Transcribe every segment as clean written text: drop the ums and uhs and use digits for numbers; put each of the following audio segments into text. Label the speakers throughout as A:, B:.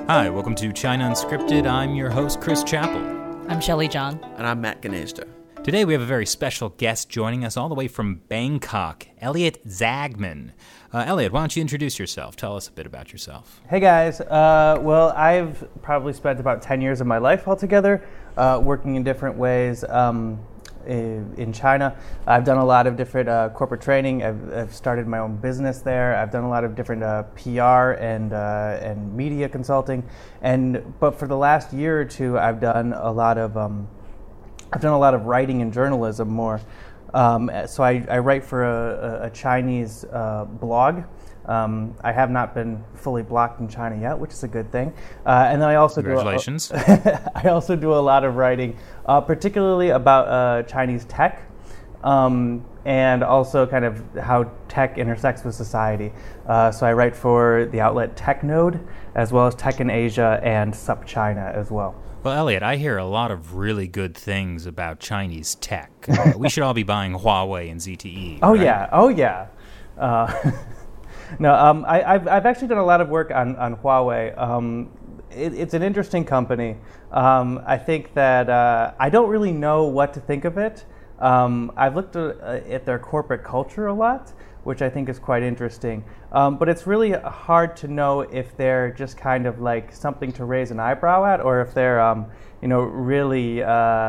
A: Hi, welcome to China Unscripted. I'm your host, Chris Chappell.
B: I'm Shelley John.
C: And I'm Matt Gnezda.
A: Today we have a very special guest joining us all the way from Bangkok, Elliot Zagman. Elliot, why don't you introduce yourself? Tell us a bit about yourself.
D: Hey guys, well, I've probably spent about 10 years of my life altogether working in different ways in China. I've done a lot of different corporate training. I've started my own business there. I've done a lot of different PR and media consulting. But for the last year or two, I've done a lot of writing and journalism more. So I write for a Chinese blog. I have not been fully blocked in China yet, which is a good thing. And then I also
A: Congratulations.
D: I also do a lot of writing, particularly about Chinese tech, and also kind of how tech intersects with society. So I write for the outlet TechNode, as well as Tech in Asia and SupChina as well.
A: Well, Elliot, I hear a lot of really good things about Chinese tech. We should all be buying Huawei and ZTE.
D: Oh,
A: right?
D: yeah. Oh, yeah. No, I've actually done a lot of work on Huawei. It's an interesting company. I think that I don't really know what to think of it. I've looked at their corporate culture a lot, which I think is quite interesting. But it's really hard to know if they're just kind of like something to raise an eyebrow at, or if they're really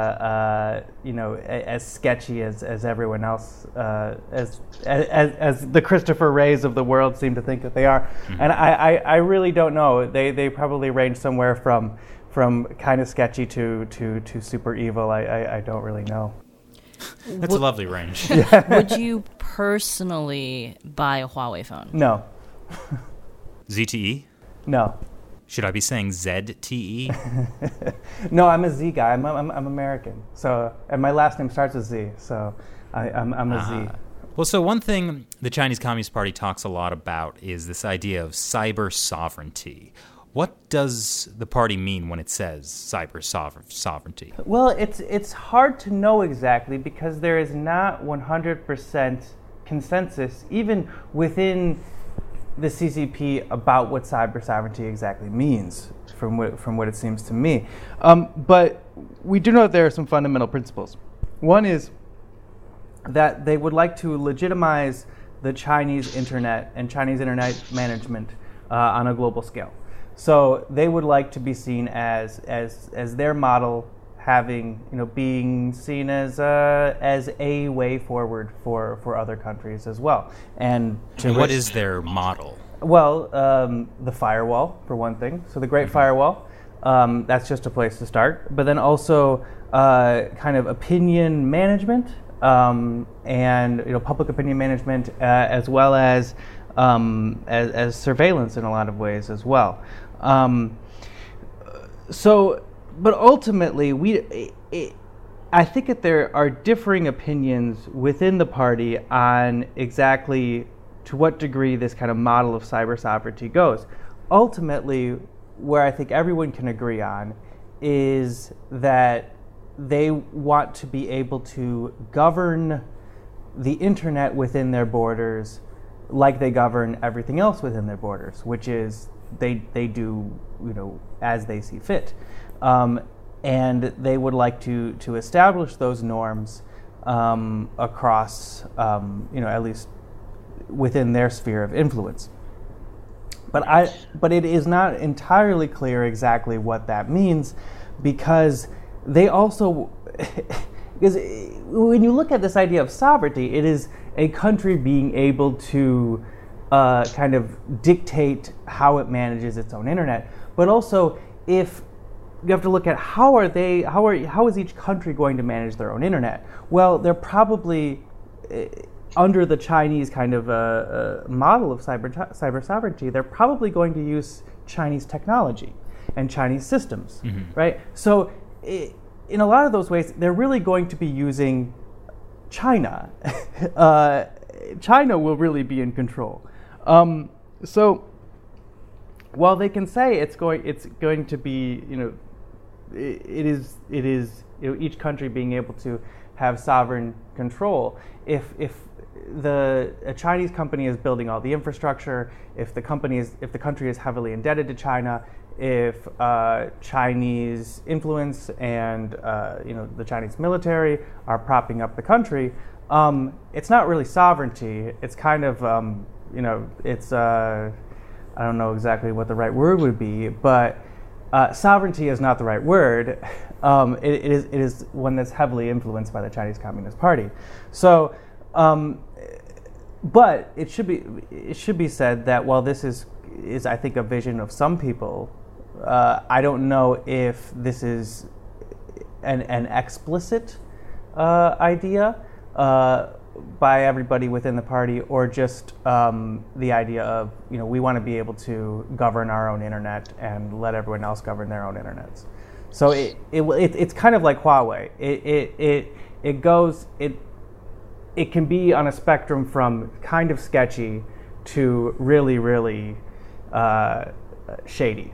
D: as sketchy as everyone else, as the Christopher Wrays of the world seem to think that they are. Mm-hmm. And I really don't know. They probably range somewhere from kind of sketchy to super evil. I don't really know.
A: That's a lovely range.
B: Would you personally buy a Huawei phone?
D: No.
A: ZTE?
D: No.
A: Should I be saying ZTE?
D: No, I'm a Z guy. I'm American. So, and my last name starts with Z. So, I'm a Z.
A: Well, so one thing the Chinese Communist Party talks a lot about is this idea of cyber sovereignty. What does the party mean when it says cyber sovereignty?
D: Well, it's hard to know exactly because there is not 100% consensus, even within the CCP, about what cyber sovereignty exactly means, from what it seems to me. But we do know that there are some fundamental principles. One is that they would like to legitimize the Chinese internet and Chinese internet management on a global scale. So they would like to be seen as their model, having being seen as a way forward for other countries as well. And
A: what is their model?
D: Well, the firewall for one thing. So the Great Firewall. That's just a place to start. But then also kind of opinion management and public opinion management as well as surveillance in a lot of ways as well. But ultimately, I think that there are differing opinions within the party on exactly to what degree this kind of model of cyber sovereignty goes. Ultimately, where I think everyone can agree on is that they want to be able to govern the internet within their borders like they govern everything else within their borders, which is they do as they see fit, and they would like to establish those norms across at least within their sphere of influence. But it is not entirely clear exactly what that means, because they also because when you look at this idea of sovereignty, it is a country being able to kind of dictate how it manages its own internet. But also, if you have to look at how is each country going to manage their own internet? Well, they're probably under the Chinese kind of model of cyber sovereignty. They're probably going to use Chinese technology and Chinese systems, right? So, in a lot of those ways, they're really going to be using China. China will really be in control. So while they can say it's going to be, it is each country being able to have sovereign control. If a Chinese company is building all the infrastructure, if the country is heavily indebted to China, if Chinese influence and the Chinese military are propping up the country, it's not really sovereignty. It's kind of it's I don't know exactly what the right word would be, but sovereignty is not the right word. It is one that's heavily influenced by the Chinese Communist Party. So, but it should be said that while this is I think a vision of some people, I don't know if this is an explicit idea by everybody within the party, or just the idea of we want to be able to govern our own internet and let everyone else govern their own internets. So it's kind of like Huawei. It can be on a spectrum from kind of sketchy to really, really shady.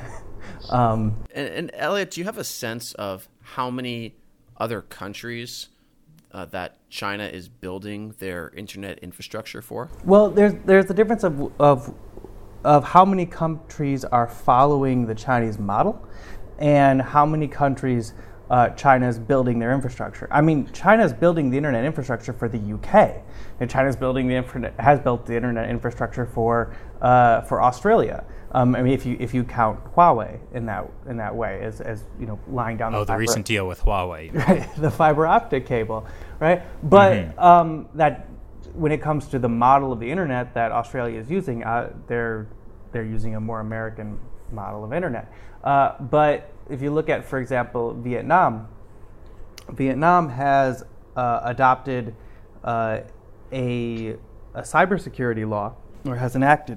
C: And Elliot, do you have a sense of how many other countries that China is building their internet infrastructure for?
D: Well, there's the difference of how many countries are following the Chinese model, and how many countries China is building their infrastructure. I mean, China is building the internet infrastructure for the UK, and China's has built the internet infrastructure for Australia. I mean, if you count Huawei in that way, as lying down
A: the recent deal with Huawei,
D: right, the fiber optic cable, right? But that when it comes to the model of the internet that Australia is using, they're using a more American model of internet. But if you look at, for example, Vietnam has adopted a cybersecurity law, or has enacted,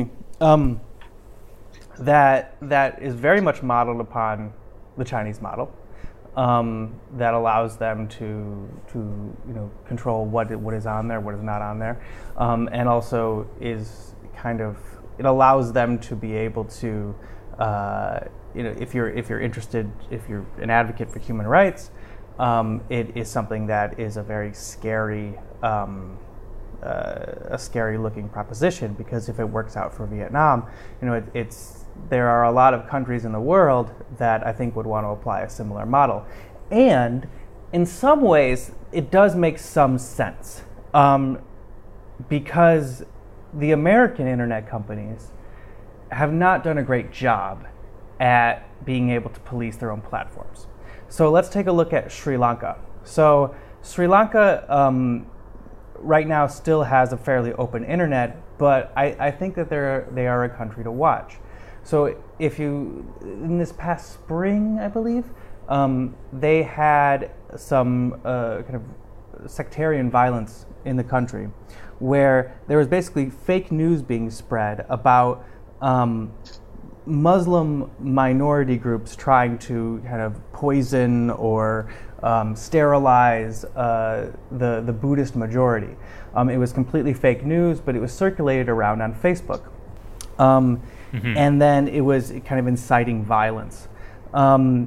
D: that is very much modeled upon the Chinese model, that allows them to control what is on there, what is not on there, and also is it allows them to be able to if you're interested, if you're an advocate for human rights, it is something that is a very scary looking proposition, because if it works out for Vietnam, there are a lot of countries in the world that I think would want to apply a similar model. And in some ways, it does make some sense, because the American internet companies have not done a great job at being able to police their own platforms. So let's take a look at Sri Lanka. So Sri Lanka right now still has a fairly open internet, but I think that they are a country to watch. So in this past spring, I believe, they had some kind of sectarian violence in the country, where there was basically fake news being spread about Muslim minority groups trying to kind of poison or sterilize the Buddhist majority. It was completely fake news, but it was circulated around on Facebook. And then it was kind of inciting violence. And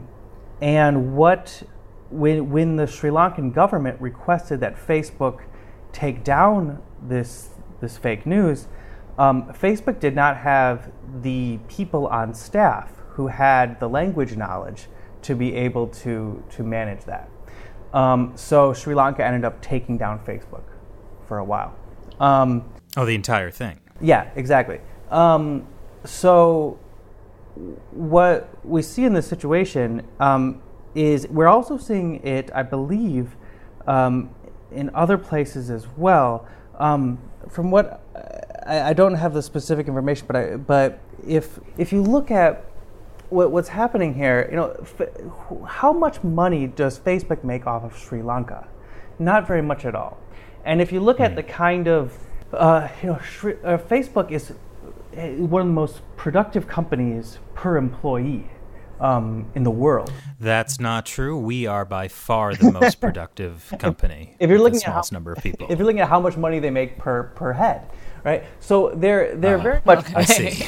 D: when the Sri Lankan government requested that Facebook take down this fake news, Facebook did not have the people on staff who had the language knowledge to be able to manage that. So Sri Lanka ended up taking down Facebook for a while.
A: The entire thing.
D: Yeah, exactly. So what we see in this situation is we're also seeing it, I believe, in other places as well. From what I don't have the specific information, but if you look at what's happening here, how much money does Facebook make off of Sri Lanka? Not very much at all. And if you look at the kind of Facebook is one of the most productive companies per employee in the world.
A: That's not true. We are by far the most productive company.
D: If you're looking
A: the smallest number of people.
D: If you're looking at how much money they make per head, right? So they're very much.
A: I see.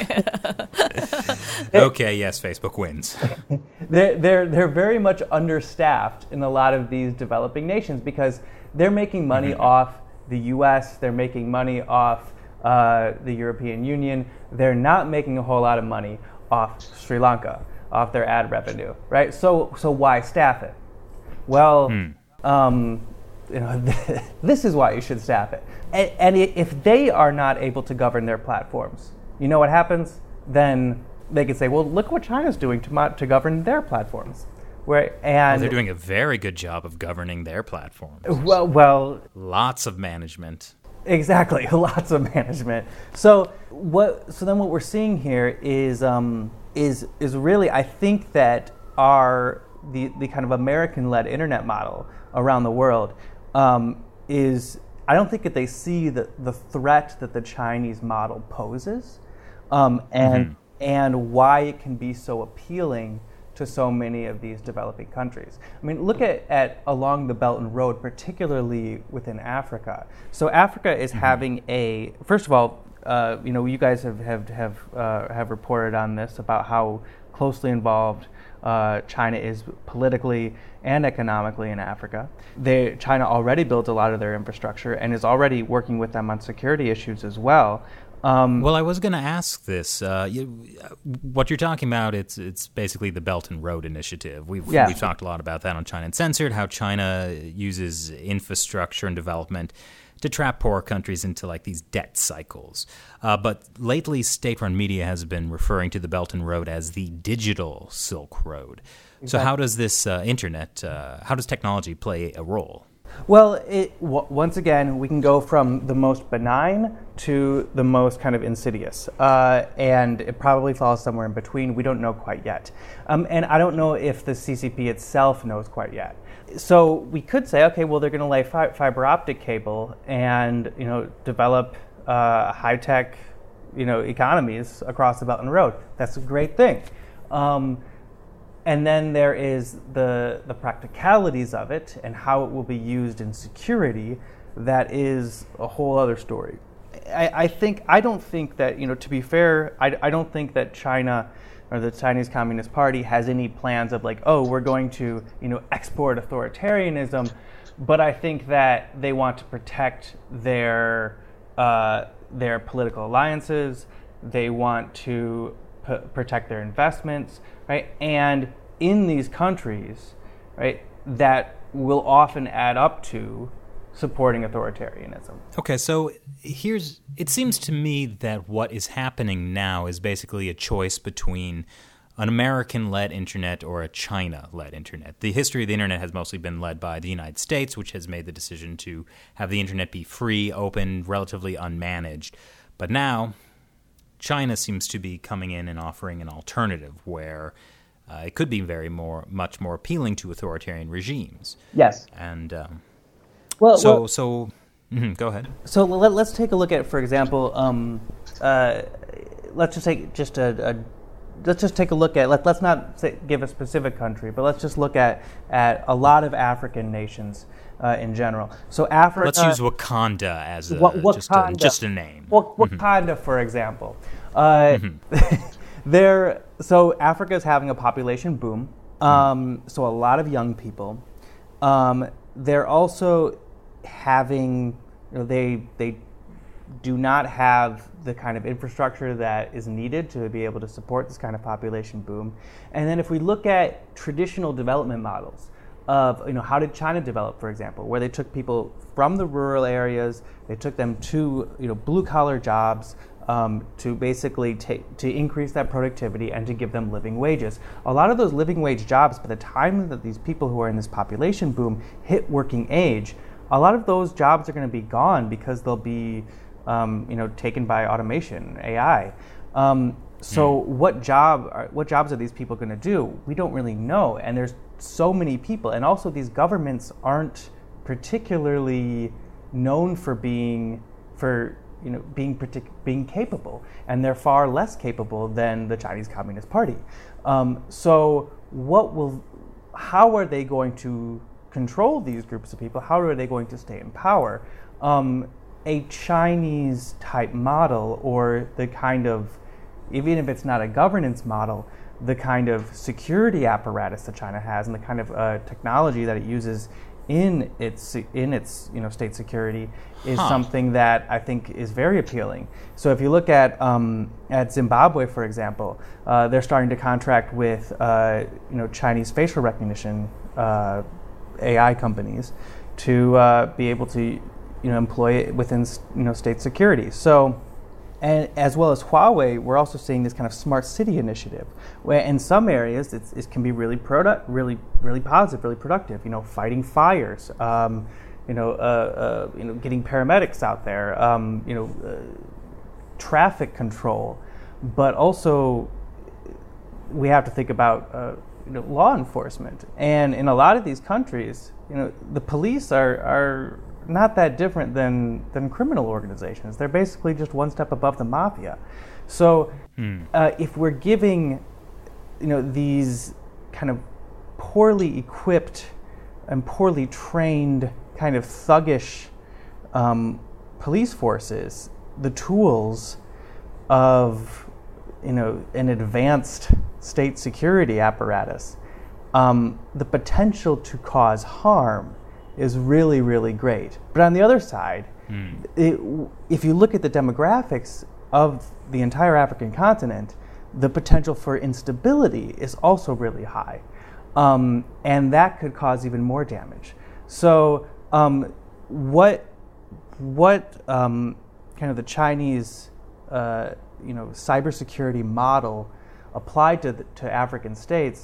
A: Okay, yes, Facebook wins.
D: They're very much understaffed in a lot of these developing nations, because they're making money off the U.S., they're making money off the European Union. They're not making a whole lot of money off Sri Lanka, off their ad revenue, right? So why staff it? Well, this is why you should staff it. And if they are not able to govern their platforms, you know what happens? Then they can say, well, look what China's doing to govern their platforms. And
A: they're doing a very good job of governing their platforms.
D: Well,
A: lots of management.
D: Exactly, lots of management. So then what we're seeing here is really, I think that the kind of American-led internet model around the world is, I don't think that they see the threat that the Chinese model poses, and why it can be so appealing to so many of these developing countries. I mean, look at along the Belt and Road, particularly within Africa. So Africa is having first of all, you guys have reported on this about how closely involved China is politically and economically in Africa. China already built a lot of their infrastructure and is already working with them on security issues as well.
A: Well, I was going to ask this. What you're talking about, it's basically the Belt and Road Initiative. We've talked a lot about that on China Uncensored, how China uses infrastructure and development to trap poor countries into like these debt cycles. But lately, state-run media has been referring to the Belt and Road as the digital Silk Road. Exactly. So how does this how does technology play a role?
D: Well, once again, we can go from the most benign to the most kind of insidious, and it probably falls somewhere in between. We don't know quite yet, and I don't know if the CCP itself knows quite yet. So we could say, okay, well, they're going to lay fiber optic cable and develop high-tech economies across the Belt and Road. That's a great thing. And then there is the practicalities of it and how it will be used in security. That is a whole other story. I don't think that, to be fair, I don't think that China or the Chinese Communist Party has any plans of like, oh, we're going to, export authoritarianism. But I think that they want to protect their political alliances. They want to protect their investments, right? And in these countries, right, that will often add up to supporting authoritarianism.
A: Okay, so it seems to me that what is happening now is basically a choice between an American-led internet or a China-led internet. The history of the internet has mostly been led by the United States, which has made the decision to have the internet be free, open, relatively unmanaged. But now China seems to be coming in and offering an alternative where it could be much more appealing to authoritarian regimes.
D: Yes.
A: And
D: go
A: ahead.
D: So let's take a look at, for example, let's just take a look at. Let's not give a specific country, but let's just look at a lot of African nations in general. So Africa.
A: Let's use Wakanda as just a name.
D: Wakanda, for example. So Africa is having a population boom. So a lot of young people. They're also having. They do not have the kind of infrastructure that is needed to be able to support this kind of population boom. And then if we look at traditional development models of, how did China develop, for example, where they took people from the rural areas, they took them to, blue-collar jobs to basically to increase that productivity and to give them living wages. A lot of those living wage jobs, by the time that these people who are in this population boom hit working age, a lot of those jobs are going to be gone because they'll be taken by automation, AI. So what jobs are these people going to do? We don't really know, and there's so many people, and also these governments aren't particularly known for being capable, and they're far less capable than the Chinese Communist Party. So how are they going to control these groups of people? How are they going to stay in power? A Chinese type model, or the kind of, even if it's not a governance model, the kind of security apparatus that China has and the kind of technology that it uses in its state security is something that I think is very appealing. So if you look at Zimbabwe, for example, they're starting to contract with Chinese facial recognition AI companies to be able to employ it within state security. So, and as well as Huawei, we're also seeing this kind of smart city initiative, where in some areas it can be really really positive, really productive. Fighting fires, getting paramedics out there, traffic control, but also we have to think about law enforcement. And in a lot of these countries, the police are not that different than criminal organizations. They're basically just one step above the mafia. So if we're giving these kind of poorly equipped and poorly trained kind of thuggish police forces the tools of an advanced state security apparatus, the potential to cause harm is really, really great. But on the other side, if you look at the demographics of the entire African continent, the potential for instability is also really high. And that could cause even more damage. So what kind of the Chinese cybersecurity model applied to African states,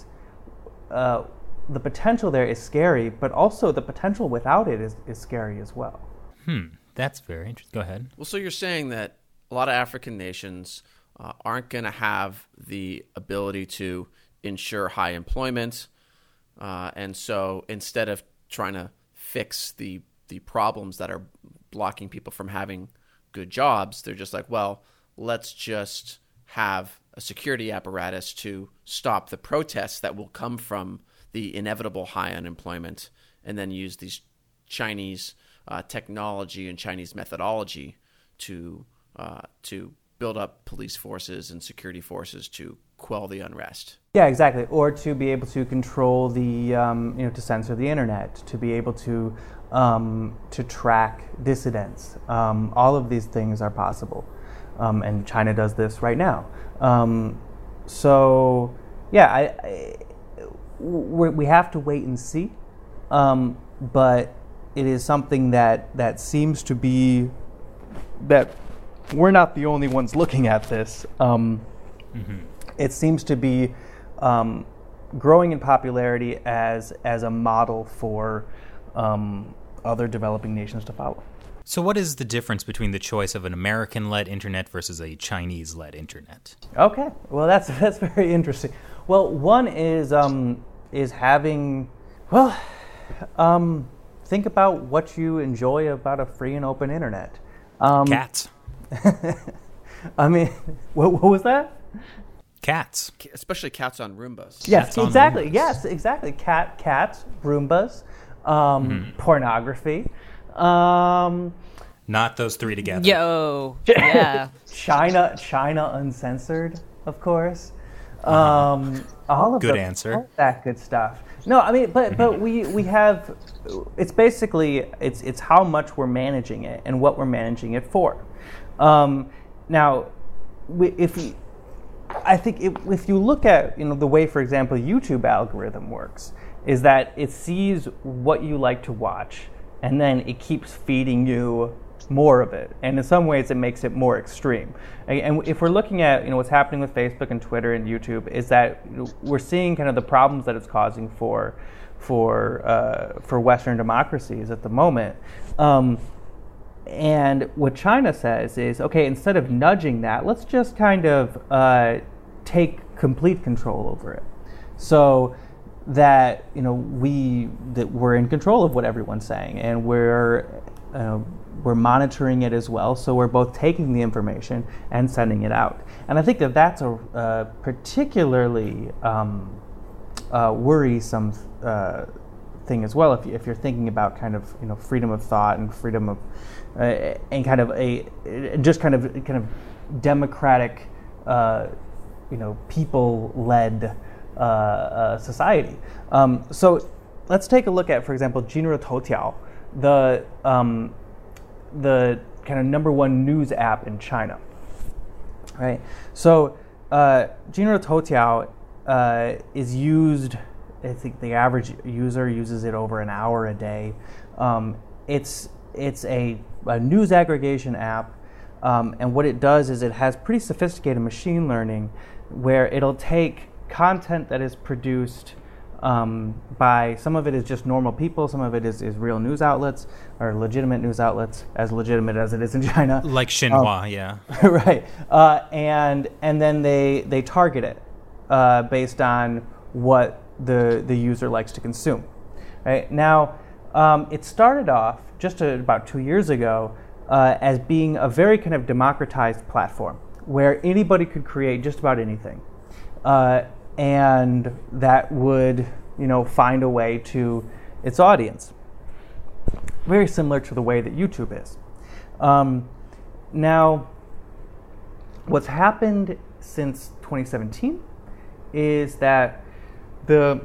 D: the potential there is scary, but also the potential without it is scary as well.
A: That's very interesting. Go ahead.
C: Well, so you're saying that a lot of African nations aren't going to have the ability to ensure high employment, and so instead of trying to fix the problems that are blocking people from having good jobs, they're just like, well, let's just have a security apparatus to stop the protests that will come from the inevitable high unemployment, and then use these Chinese technology and Chinese methodology to build up police forces and security forces to quell the unrest.
D: Yeah, exactly. Or to be able to control the, to censor the internet, to be able to track dissidents. All of these things are possible, and China does this right now. So, yeah, we have to wait and see, but it is something that seems to be that we're not the only ones looking at this. It seems to be growing in popularity as a model for other developing nations to follow.
A: So what is the difference between the choice of an American-led internet versus a Chinese-led internet?
D: Okay, well that's very interesting. Well, one is having think about what you enjoy about a free and open internet.
A: Cats.
D: I mean, what was that?
A: Cats.
C: Especially cats on Roombas.
D: Yes,
A: Cats on
D: exactly.
A: Roombas.
D: Yes, exactly. Cats, Roombas, pornography.
A: Not those three together.
B: Yo, yeah.
D: China uncensored, of course. All of
A: Good answer.
D: All that good stuff. No, I mean, but we have. It's basically it's how much we're managing it and what we're managing it for. Now, if you look at the way, for example, YouTube algorithm works, is that it sees what you like to watch, and then it keeps feeding you more of it. And in some ways, it makes it more extreme. And if we're looking at what's happening with Facebook and Twitter and YouTube, is that we're seeing kind of the problems that it's causing for Western democracies at the moment. And what China says is, okay, instead of nudging that, let's just kind of take complete control over it, so that we're in control of what everyone's saying, and we're monitoring it as well. So we're both taking the information and sending it out. And I think that that's a particularly worrisome thing as well. If you're thinking about kind of freedom of thought and freedom of and kind of a just kind of democratic people-led society. So let's take a look at, for example, Jinri Toutiao, the kind of number one news app in China. Right. So Jinri Toutiao is used. I think the average user uses it over an hour a day. It's a news aggregation app, and what it does is it has pretty sophisticated machine learning, where it'll take content that is produced by, some of it is just normal people, some of it is real news outlets or legitimate news outlets, as legitimate as it is in China.
A: Like Xinhua, yeah.
D: Right. And then they target it based on what the user likes to consume. Right. Now, it started off just about 2 years ago as being a very kind of democratized platform where anybody could create just about anything. And that would, find a way to its audience. Very similar to the way that YouTube is. Now, what's happened since 2017 is that the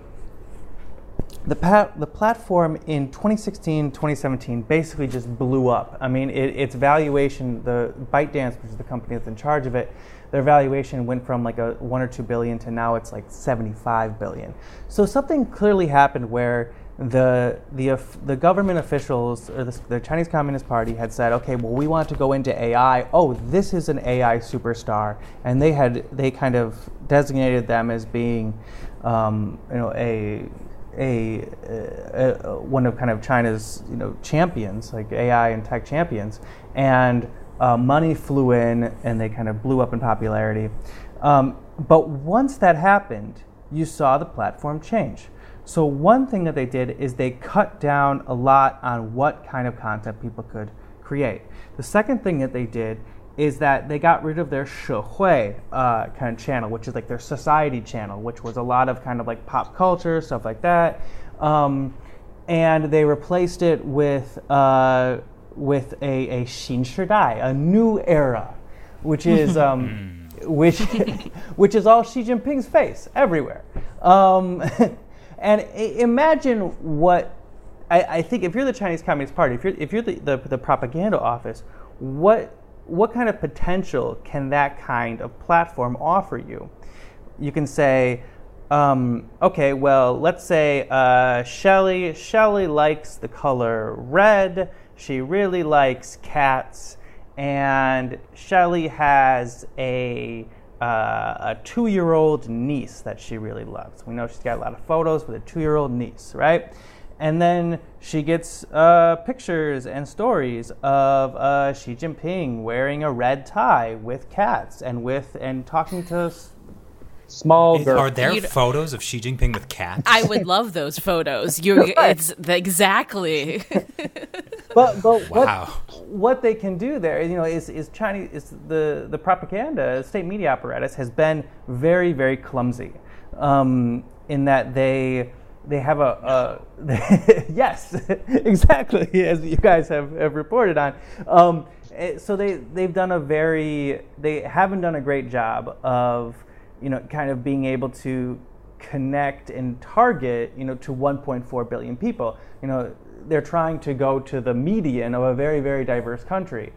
D: platform in 2016, 2017 basically just blew up. I mean, its valuation, the ByteDance, which is the company that's in charge of it, their valuation went from like a 1 or 2 billion to now it's like 75 billion. So something clearly happened where the government officials or the Chinese Communist Party had said, okay, well, we want to go into AI. Oh, this is an AI superstar, and they kind of designated them as being, one of kind of China's champions, like AI and tech champions, and money flew in and they kind of blew up in popularity. But once that happened, you saw the platform change. So one thing that they did is they cut down a lot on what kind of content people could create. The second thing that they did is that they got rid of their Shehui kind of channel, which is like their society channel, which was a lot of kind of like pop culture, stuff like that. And they replaced it with a Xin Shidai, a new era, which is which is all Xi Jinping's face everywhere. And imagine what I think if you're the Chinese Communist Party, if you're the propaganda office, what kind of potential can that kind of platform offer you? You can say, okay, well, let's say Shelley likes the color red. She really likes cats, and Shelley has a 2-year-old niece that she really loves. We know she's got a lot of photos with a 2-year-old niece, right? And then she gets pictures and stories of Xi Jinping wearing a red tie with cats and talking to small girls.
A: Are there photos of Xi Jinping with cats?
B: I would love those photos. It's exactly.
D: But
A: wow.
D: What they can do there, is Chinese. Is the propaganda state media apparatus has been very, very clumsy, in that they have yes, exactly, as you guys have reported on. So they haven't done a great job of kind of being able to connect and target to 1.4 billion people. They're trying to go to the median of a very, very diverse country.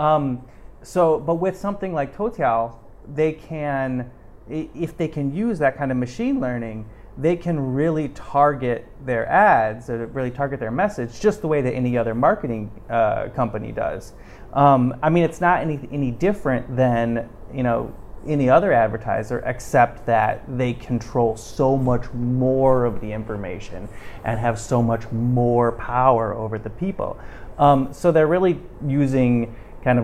D: But with something like Toutiao, they can, if they can use that kind of machine learning, they can really target their ads, or really target their message, just the way that any other marketing company does. I mean, it's not any different than any other advertiser, except that they control so much more of the information and have so much more power over the people. So they're really using kind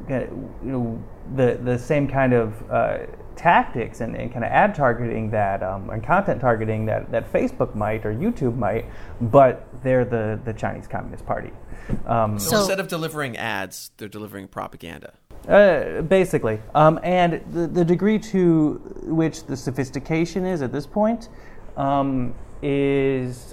D: of the same kind of tactics and kind of ad targeting that and content targeting that Facebook might or YouTube might, but they're the Chinese Communist Party.
C: So instead of delivering ads, they're delivering propaganda.
D: Basically, and the degree to which the sophistication is at this point is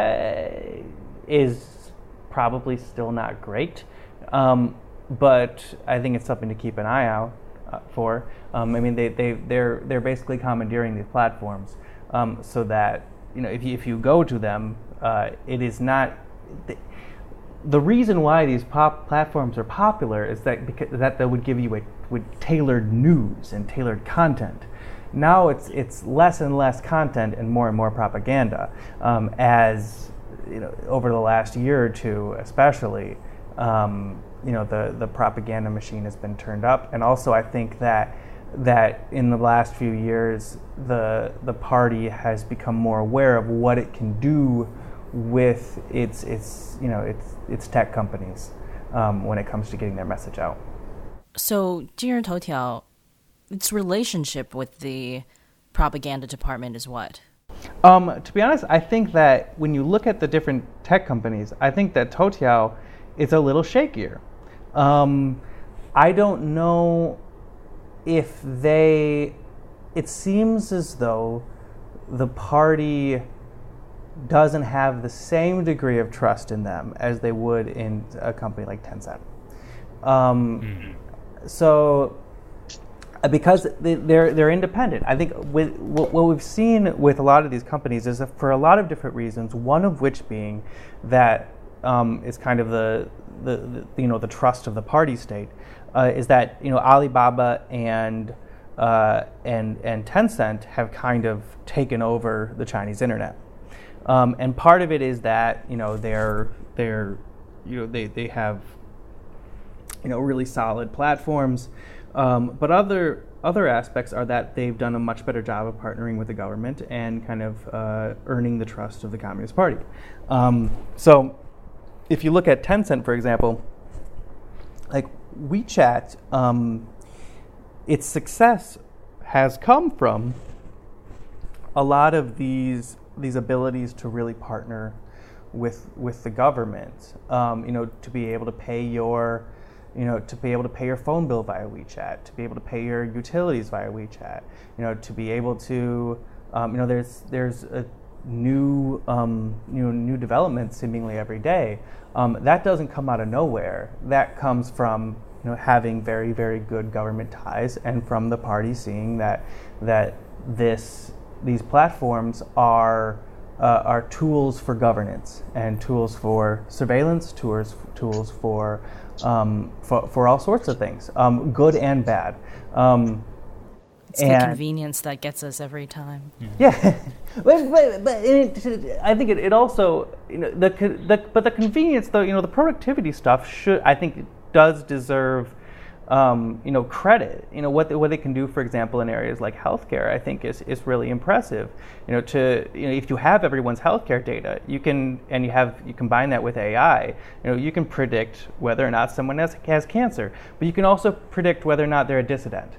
D: probably still not great, but I think it's something to keep an eye out for. I mean, they're basically commandeering these platforms so that if you go to them, it is not. The reason why these platforms are popular is that they would give you with tailored news and tailored content. Now it's less and less content and more propaganda. As over the last year or two, especially, the propaganda machine has been turned up, and also I think that in the last few years, the party has become more aware of what it can do with its tech companies when it comes to getting their message out.
B: So, 今日头条, its relationship with the propaganda department is what?
D: To be honest, I think that when you look at the different tech companies, I think that Toutiao is a little shakier. I don't know if it seems as though the party doesn't have the same degree of trust in them as they would in a company like Tencent. So, because they're independent, I think with what we've seen with a lot of these companies is that for a lot of different reasons. One of which being that is kind of the trust of the party state, is that Alibaba and Tencent have kind of taken over the Chinese internet, and part of it is that they have really solid platforms, but other aspects are that they've done a much better job of partnering with the government and kind of earning the trust of the Communist Party. So if you look at Tencent, for example, like WeChat, its success has come from a lot of these abilities to really partner with the government, to be able to pay your phone bill via WeChat, to be able to pay your utilities via WeChat, to be able to, there's a new development seemingly every day. That doesn't come out of nowhere. That comes from having very, very good government ties, and from the party seeing that these platforms are tools for governance and tools for surveillance, tools for all sorts of things, good and bad.
B: It's the convenience that gets us every time.
D: Yeah, but I think it also but the convenience, though, the productivity stuff does deserve credit. What they can do, for example, in areas like healthcare, I think is really impressive. If you have everyone's healthcare data, you combine that with AI, you can predict whether or not someone has cancer, but you can also predict whether or not they're a dissident.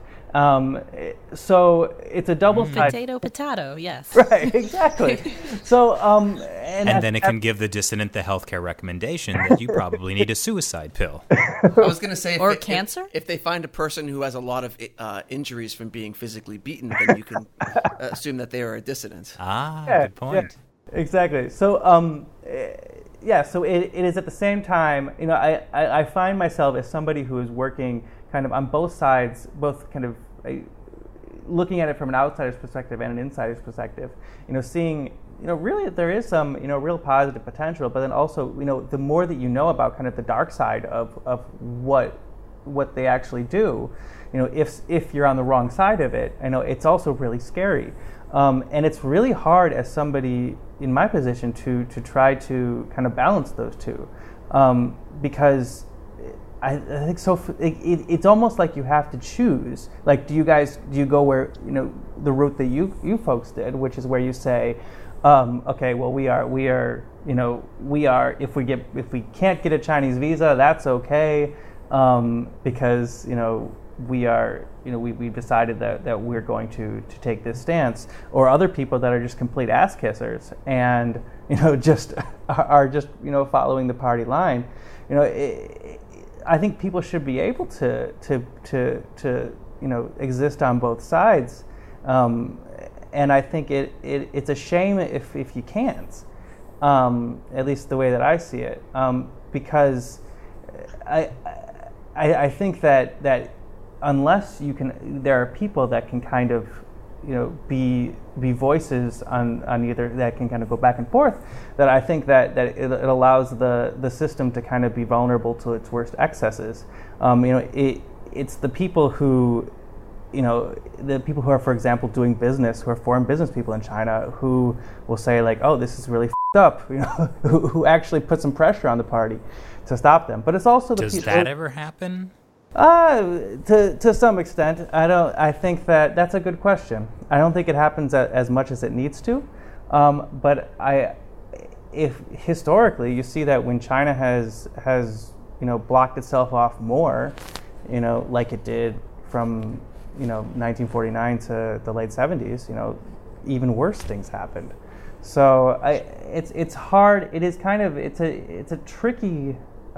D: So it's a double-sided
B: potato, yes.
D: Right, exactly. So
A: and then it can give the dissident the healthcare recommendation that you probably need a suicide pill.
C: I was going to say,
B: cancer.
C: If they find a person who has a lot of injuries from being physically beaten, then you can assume that they are a dissident.
A: Good point.
D: Yeah, exactly. So so it is at the same time. I find myself as somebody who is working kind of on both sides, both kind of looking at it from an outsider's perspective and an insider's perspective, seeing, really there is some, real positive potential, but then also, the more that about kind of the dark side of what they actually do, if you're on the wrong side of it, it's also really scary. And it's really hard as somebody in my position to try to kind of balance those two, because I think so. It's almost like you have to choose. Like, do you go where the route that you folks did, which is where you say, okay, well we are if we can't get a Chinese visa, that's okay, because we've decided that we're going to take this stance, or other people that are just complete ass kissers and just following the party line. I think people should be able to exist on both sides, and I think it's a shame if you can't, at least the way that I see it, because I think that unless you can, there are people that can kind of be voices on either that can kind of go back and forth, that I think that it allows the system to kind of be vulnerable to its worst excesses. It's the people who, are, for example, doing business, who are foreign business people in China, who will say like, oh, this is really f***ed up, who actually put some pressure on the party to stop them. But it's also the
A: people. Does that ever happen?
D: To some extent. I think that's a good question. I don't think it happens as much as it needs to. But if historically you see that when China has blocked itself off more, like it did from 1949 to the late 70s, even worse things happened. So it's hard. It is kind of it's a tricky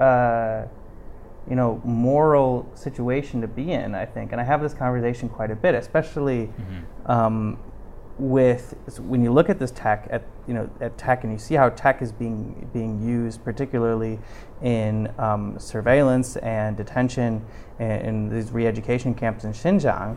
D: moral situation to be in, I think. And I have this conversation quite a bit, especially when you look at this tech, at tech, and you see how tech is being used, particularly in surveillance and detention and these re-education camps in Xinjiang.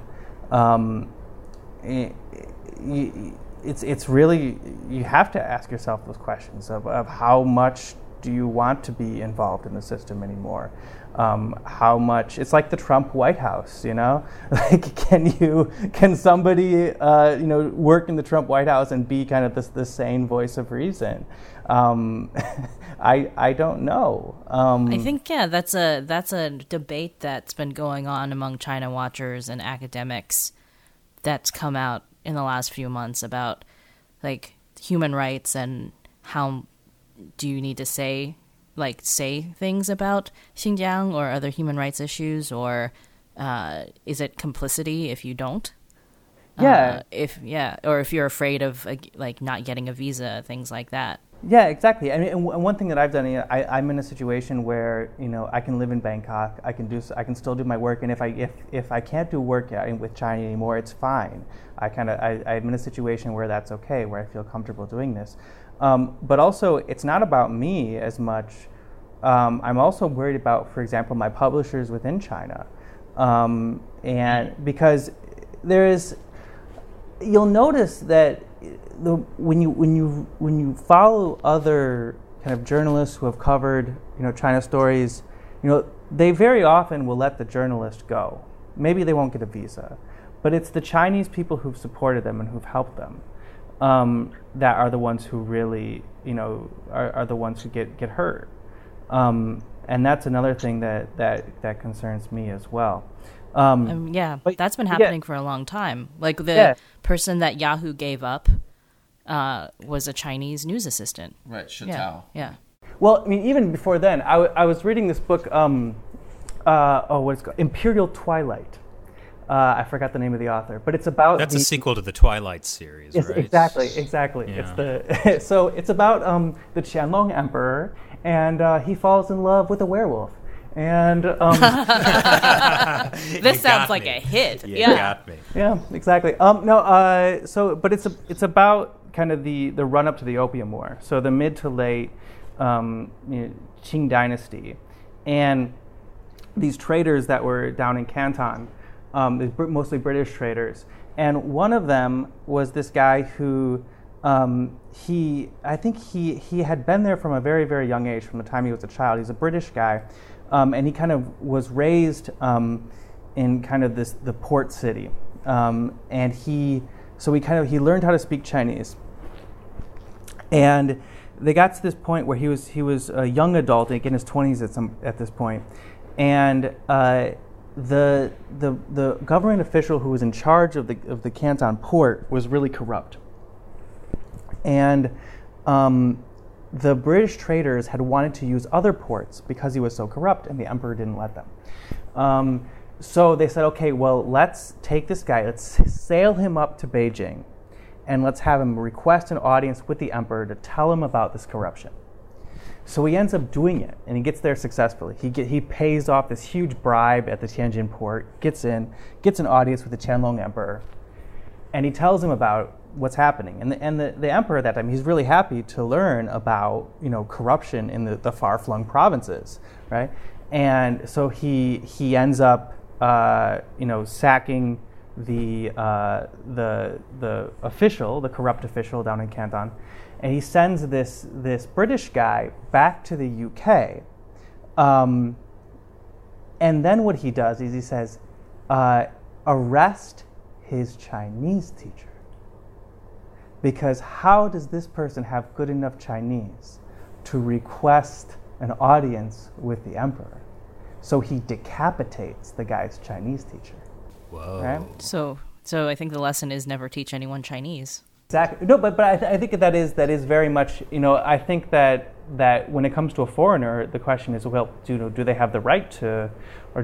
D: It's really, you have to ask yourself those questions of how much do you want to be involved in the system anymore? How much? It's like the Trump White House, Like, can somebody, work in the Trump White House and be kind of the sane voice of reason? I don't know.
B: I think that's a debate that's been going on among China watchers and academics that's come out in the last few months about like human rights and how do you need to say things about Xinjiang or other human rights issues, or is it complicity if you don't?
D: Yeah.
B: Or if you're afraid of not getting a visa, things like that.
D: Yeah, exactly. I mean, and one thing that I've done, I'm in a situation where I can live in Bangkok. I can still do my work, and if I can't do work with China anymore, it's fine. I'm in a situation where that's okay, where I feel comfortable doing this. But also, it's not about me as much. I'm also worried about, for example, my publishers within China, and because you'll notice that when you follow other kind of journalists who have covered China stories, they very often will let the journalist go. Maybe they won't get a visa, but it's the Chinese people who've supported them and who've helped them that are the ones who really are the ones who get hurt, and that's another thing that concerns me as well.
B: But that's been happening for a long time. Like the person that Yahoo gave up was a Chinese news assistant.
C: Right, Shatao.
B: Yeah.
D: Well, I mean, even before then, I was reading this book, what is it called? Imperial Twilight. I forgot the name of the author, but it's about...
A: That's a sequel to the Twilight series, right?
D: Exactly.
A: Yeah.
D: It's about the Qianlong Emperor, and he falls in love with a werewolf. And
B: this sounds like a hit.
A: You got me.
D: Yeah, exactly. But it's about kind of the run up to the Opium War. So the mid to late Qing dynasty, and these traders that were down in Canton, mostly British traders, and one of them was this guy who I think he had been there from a very, very young age, from the time he was a child. He's a British guy. And he kind of was raised in kind of the port city, and he learned how to speak Chinese. And they got to this point where he was a young adult, like in his 20s at this point, and the government official who was in charge of the Canton port was really corrupt, and the British traders had wanted to use other ports because he was so corrupt, and the emperor didn't let them. So they said, okay, well, let's take this guy, let's sail him up to Beijing, and let's have him request an audience with the emperor to tell him about this corruption. So he ends up doing it, and he gets there successfully. He pays off this huge bribe at the Tianjin port, gets an audience with the Qianlong emperor, and he tells him about what's happening. And the emperor at that time, he's really happy to learn about corruption in the far-flung provinces, right? And so he ends up sacking the official, the corrupt official down in Canton, and he sends this British guy back to the UK. And then what he does is he says, arrest his Chinese teacher. Because how does this person have good enough Chinese to request an audience with the emperor? So he decapitates the guy's Chinese teacher.
A: Whoa.
D: Right?
B: So I think the lesson is never teach anyone Chinese.
D: Exactly. No, but I think that is very much, I think that when it comes to a foreigner, the question is, well, do they have the right to, or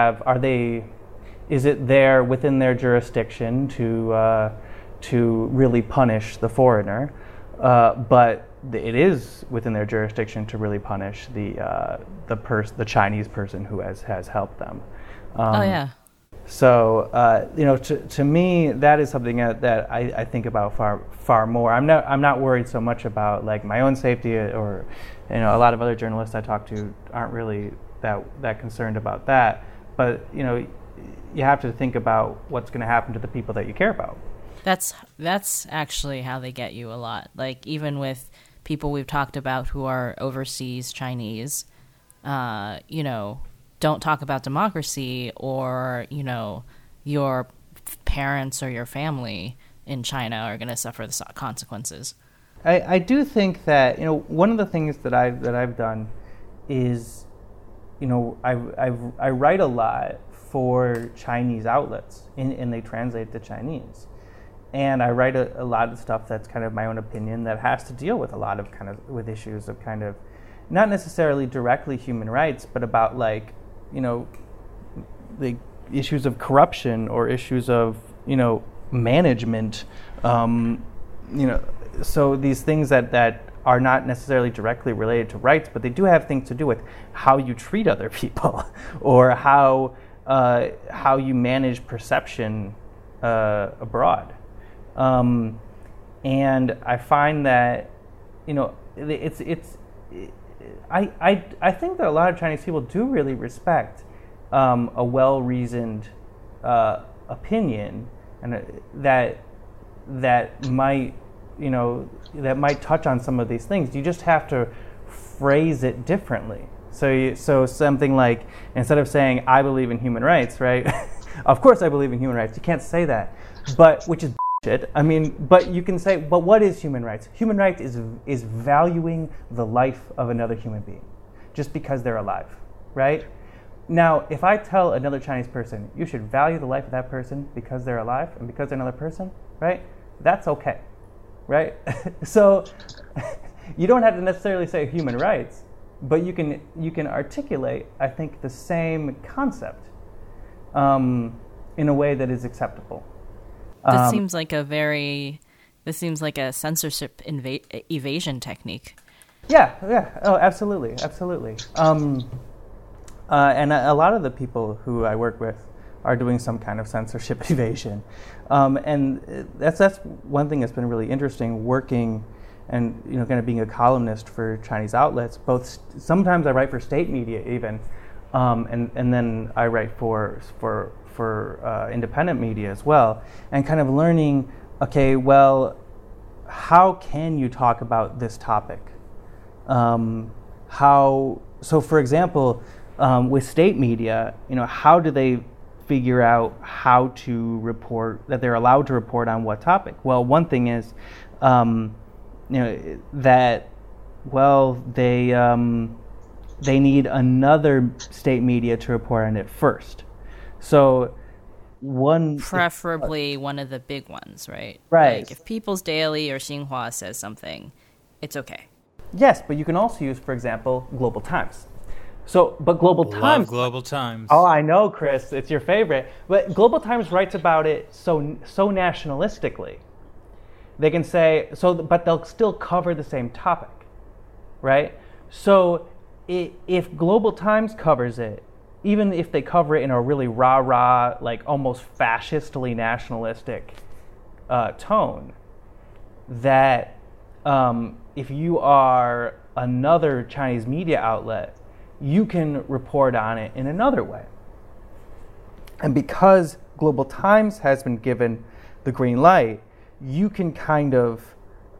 D: is it there within their jurisdiction to really punish the foreigner? But it is within their jurisdiction to really punish the Chinese person who has helped them.
B: Oh yeah.
D: So to me, that is something that I think about far more. I'm not worried so much about like my own safety, or a lot of other journalists I talk to aren't really that concerned about that. But you have to think about what's going to happen to the people that you care about.
B: That's actually how they get you a lot. Like even with people we've talked about who are overseas Chinese, don't talk about democracy or, your parents or your family in China are going to suffer the consequences.
D: I do think that, one of the things that I've done is, I write a lot for Chinese outlets and they translate to Chinese. And I write a lot of stuff that's kind of my own opinion that has to deal with a lot of with issues of kind of, not necessarily directly human rights, but about like, the issues of corruption or issues of, management, so these things that are not necessarily directly related to rights, but they do have things to do with how you treat other people or how you manage perception abroad. And I find that, I think that a lot of Chinese people do really respect a well-reasoned opinion, and that might touch on some of these things. You just have to phrase it differently. So something like, instead of saying I believe in human rights, right? Of course I believe in human rights. You can't say that, but which is shit. I mean, but you can say, but what is human rights? Human rights is valuing the life of another human being just because they're alive, right? Now, if I tell another Chinese person, you should value the life of that person because they're alive and because they're another person, right? That's okay, right? So you don't have to necessarily say human rights, but you can articulate, I think, the same concept in a way that is acceptable.
B: This seems like a censorship evasion technique.
D: Yeah. Oh, absolutely. And a lot of the people who I work with are doing some kind of censorship evasion. And that's one thing that's been really interesting working and kind of being a columnist for Chinese outlets. Sometimes I write for state media even, and then I write for independent media as well, and kind of learning, okay, well, how can you talk about this topic? So for example, with state media, how do they figure out how to report, that they're allowed to report on what topic? Well, one thing is, they need another state media to report on it first. So
B: preferably one of the big ones, right?
D: Right.
B: Like if People's Daily or Xinhua says something, it's okay.
D: Yes, but you can also use, for example, Global Times. But Global Times.
A: Global Times.
D: Oh, I know, Chris, it's your favorite. But Global Times writes about it so nationalistically. They can say but they'll still cover the same topic, right? So if Global Times covers it, even if they cover it in a really rah-rah, like almost fascistly nationalistic tone, that if you are another Chinese media outlet, you can report on it in another way. And because Global Times has been given the green light, you can kind of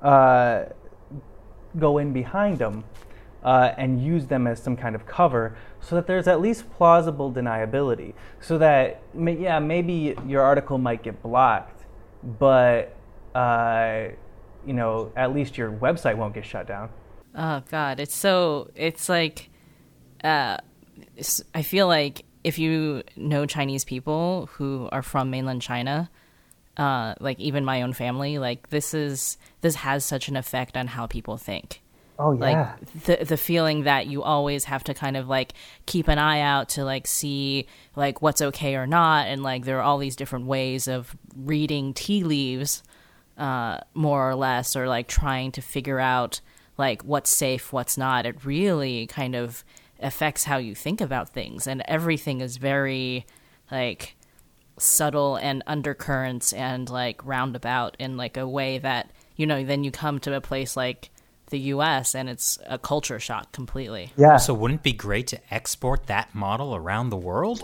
D: go in behind them and use them as some kind of cover so that there's at least plausible deniability. So that, maybe your article might get blocked, but at least your website won't get shut down.
B: Oh, God. It's like, I feel like if you know Chinese people who are from mainland China, like even my own family, like this has such an effect on how people think.
D: Oh, yeah.
B: Like the feeling that you always have to kind of like keep an eye out to like see like what's okay or not. And like there are all these different ways of reading tea leaves, more or less, or like trying to figure out like what's safe, what's not. It really kind of affects how you think about things, and everything is very like subtle and undercurrents and like roundabout in like a way that, then you come to a place like the US and it's a culture shock completely.
D: Yeah.
A: So wouldn't it be great to export that model around the world?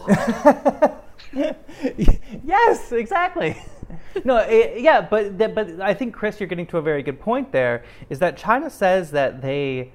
D: Yes, exactly. No, but I think, Chris, you're getting to a very good point there, is that China says that they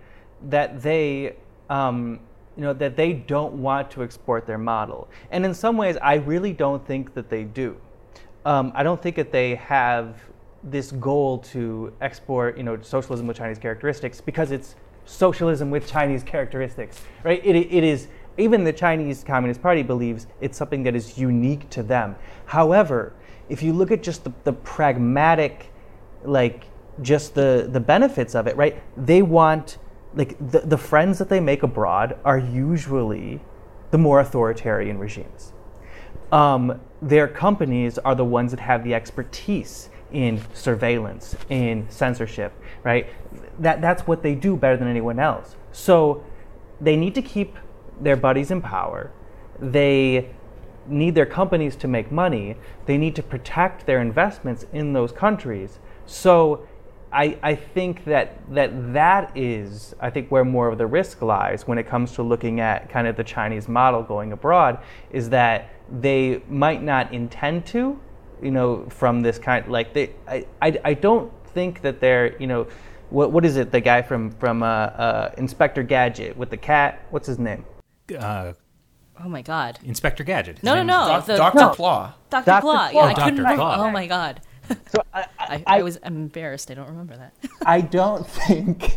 D: don't want to export their model. And in some ways, I really don't think that they do. I don't think that they have this goal to export, socialism with Chinese characteristics, because it's socialism with Chinese characteristics, right? It is, even the Chinese Communist Party believes it's something that is unique to them. However, if you look at just the pragmatic, like just the benefits of it, right? They want, like the friends that they make abroad are usually the more authoritarian regimes. Their companies are the ones that have the expertise in surveillance, in censorship, right? That's what they do better than anyone else. So they need to keep their buddies in power. They need their companies to make money. They need to protect their investments in those countries. So I think that is, I think, where more of the risk lies when it comes to looking at kind of the Chinese model going abroad, is that they might not intend to, from this kind, like I don't think that they're, what is it, the guy from Inspector Gadget with the cat, what's his name?
B: Oh my God.
A: Inspector Gadget. His
B: No.
A: name is
C: Dr. Claw.
B: Dr. Claw. Yeah, I couldn't
A: Dr.
B: remember.
A: Claw.
B: Oh my God.
D: So
B: I'm embarrassed. I don't remember that.
D: I don't think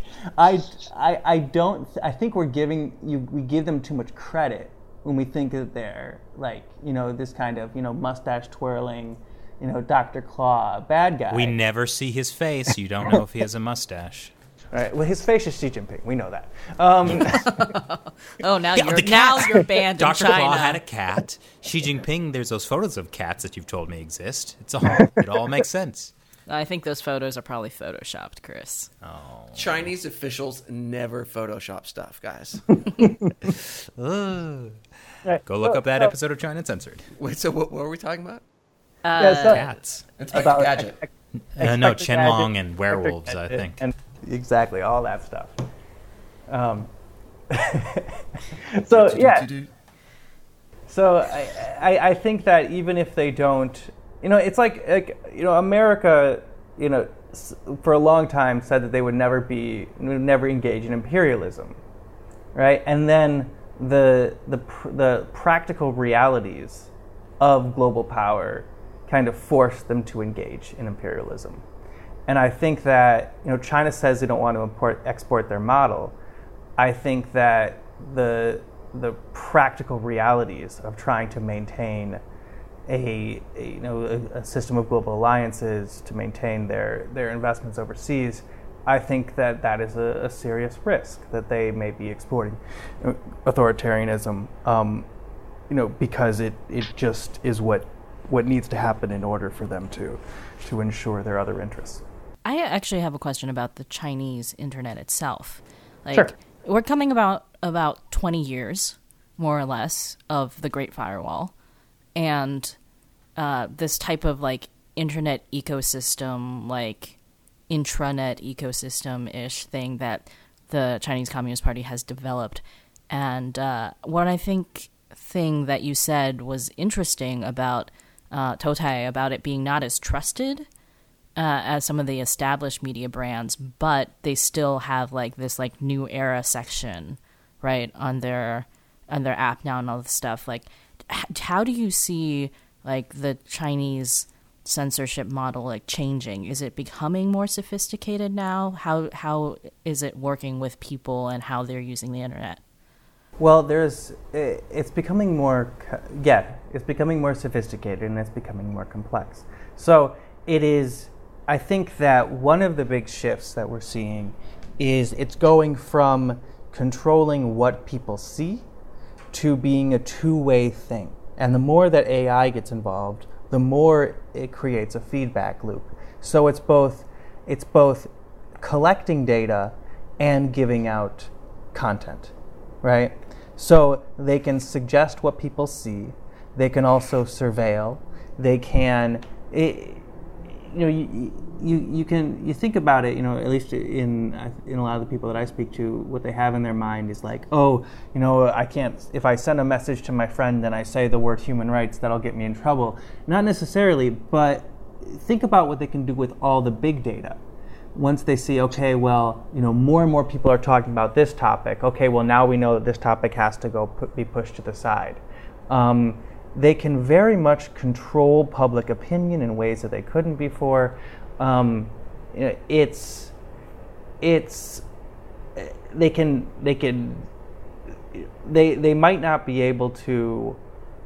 D: I think we give them too much credit when we think that they're like, this kind of, mustache twirling, Dr. Claw bad guy.
A: We never see his face. You don't know if he has a mustache.
D: Right. Well, his face is Xi Jinping. We know that.
B: Oh, now you're banned in
A: Dr.
B: China.
A: Claw had a cat. Xi Jinping, there's those photos of cats that you've told me exist. It all makes sense.
B: I think those photos are probably photoshopped, Chris.
A: Oh.
C: Chinese officials never Photoshop stuff, guys.
A: Go look up that episode of China Censored.
C: Wait, so what were we talking about?
A: Cats.
C: Inspector Gadget.
A: No, Qianlong and werewolves, I think.
D: And exactly, all that stuff. So yeah. So I think that even if they don't, it's like America, for a long time said that they would never engage in imperialism, right? And then the practical realities of global power kind of forced them to engage in imperialism. And I think that, China says they don't want to export their model. I think that the practical realities of trying to maintain a system of global alliances, to maintain their investments overseas, I think that is a serious risk, that they may be exporting authoritarianism, because it just is what needs to happen in order for them to ensure their other interests.
B: I actually have a question about the Chinese internet itself.
D: Sure.
B: We're coming about 20 years, more or less, of the Great Firewall, and this type of internet ecosystem, intranet ecosystem-ish thing that the Chinese Communist Party has developed. And what I think thing that you said was interesting about Toutai, about it being not as trusted as some of the established media brands, but they still have like this like new era section, right, on their app now and all this stuff. Like, how do you see like the Chinese censorship model like changing? Is it becoming more sophisticated now? How is it working with people and how they're using the internet?
D: Well, it's becoming more sophisticated, and it's becoming more complex. So it is, I think that one of the big shifts that we're seeing is it's going from controlling what people see to being a two-way thing. And the more that AI gets involved, the more it creates a feedback loop. So it's both collecting data and giving out content, right? So they can suggest what people see. They can also surveil. They can, you think about it, at least in a lot of the people that I speak to, what they have in their mind is like, I can't, if I send a message to my friend and I say the word human rights, that'll get me in trouble. Not necessarily, but think about what they can do with all the big data. Once they see, okay, well, more and more people are talking about this topic. Okay, well, now we know that this topic has to be pushed to the side. They can very much control public opinion in ways that they couldn't before. They might not be able to,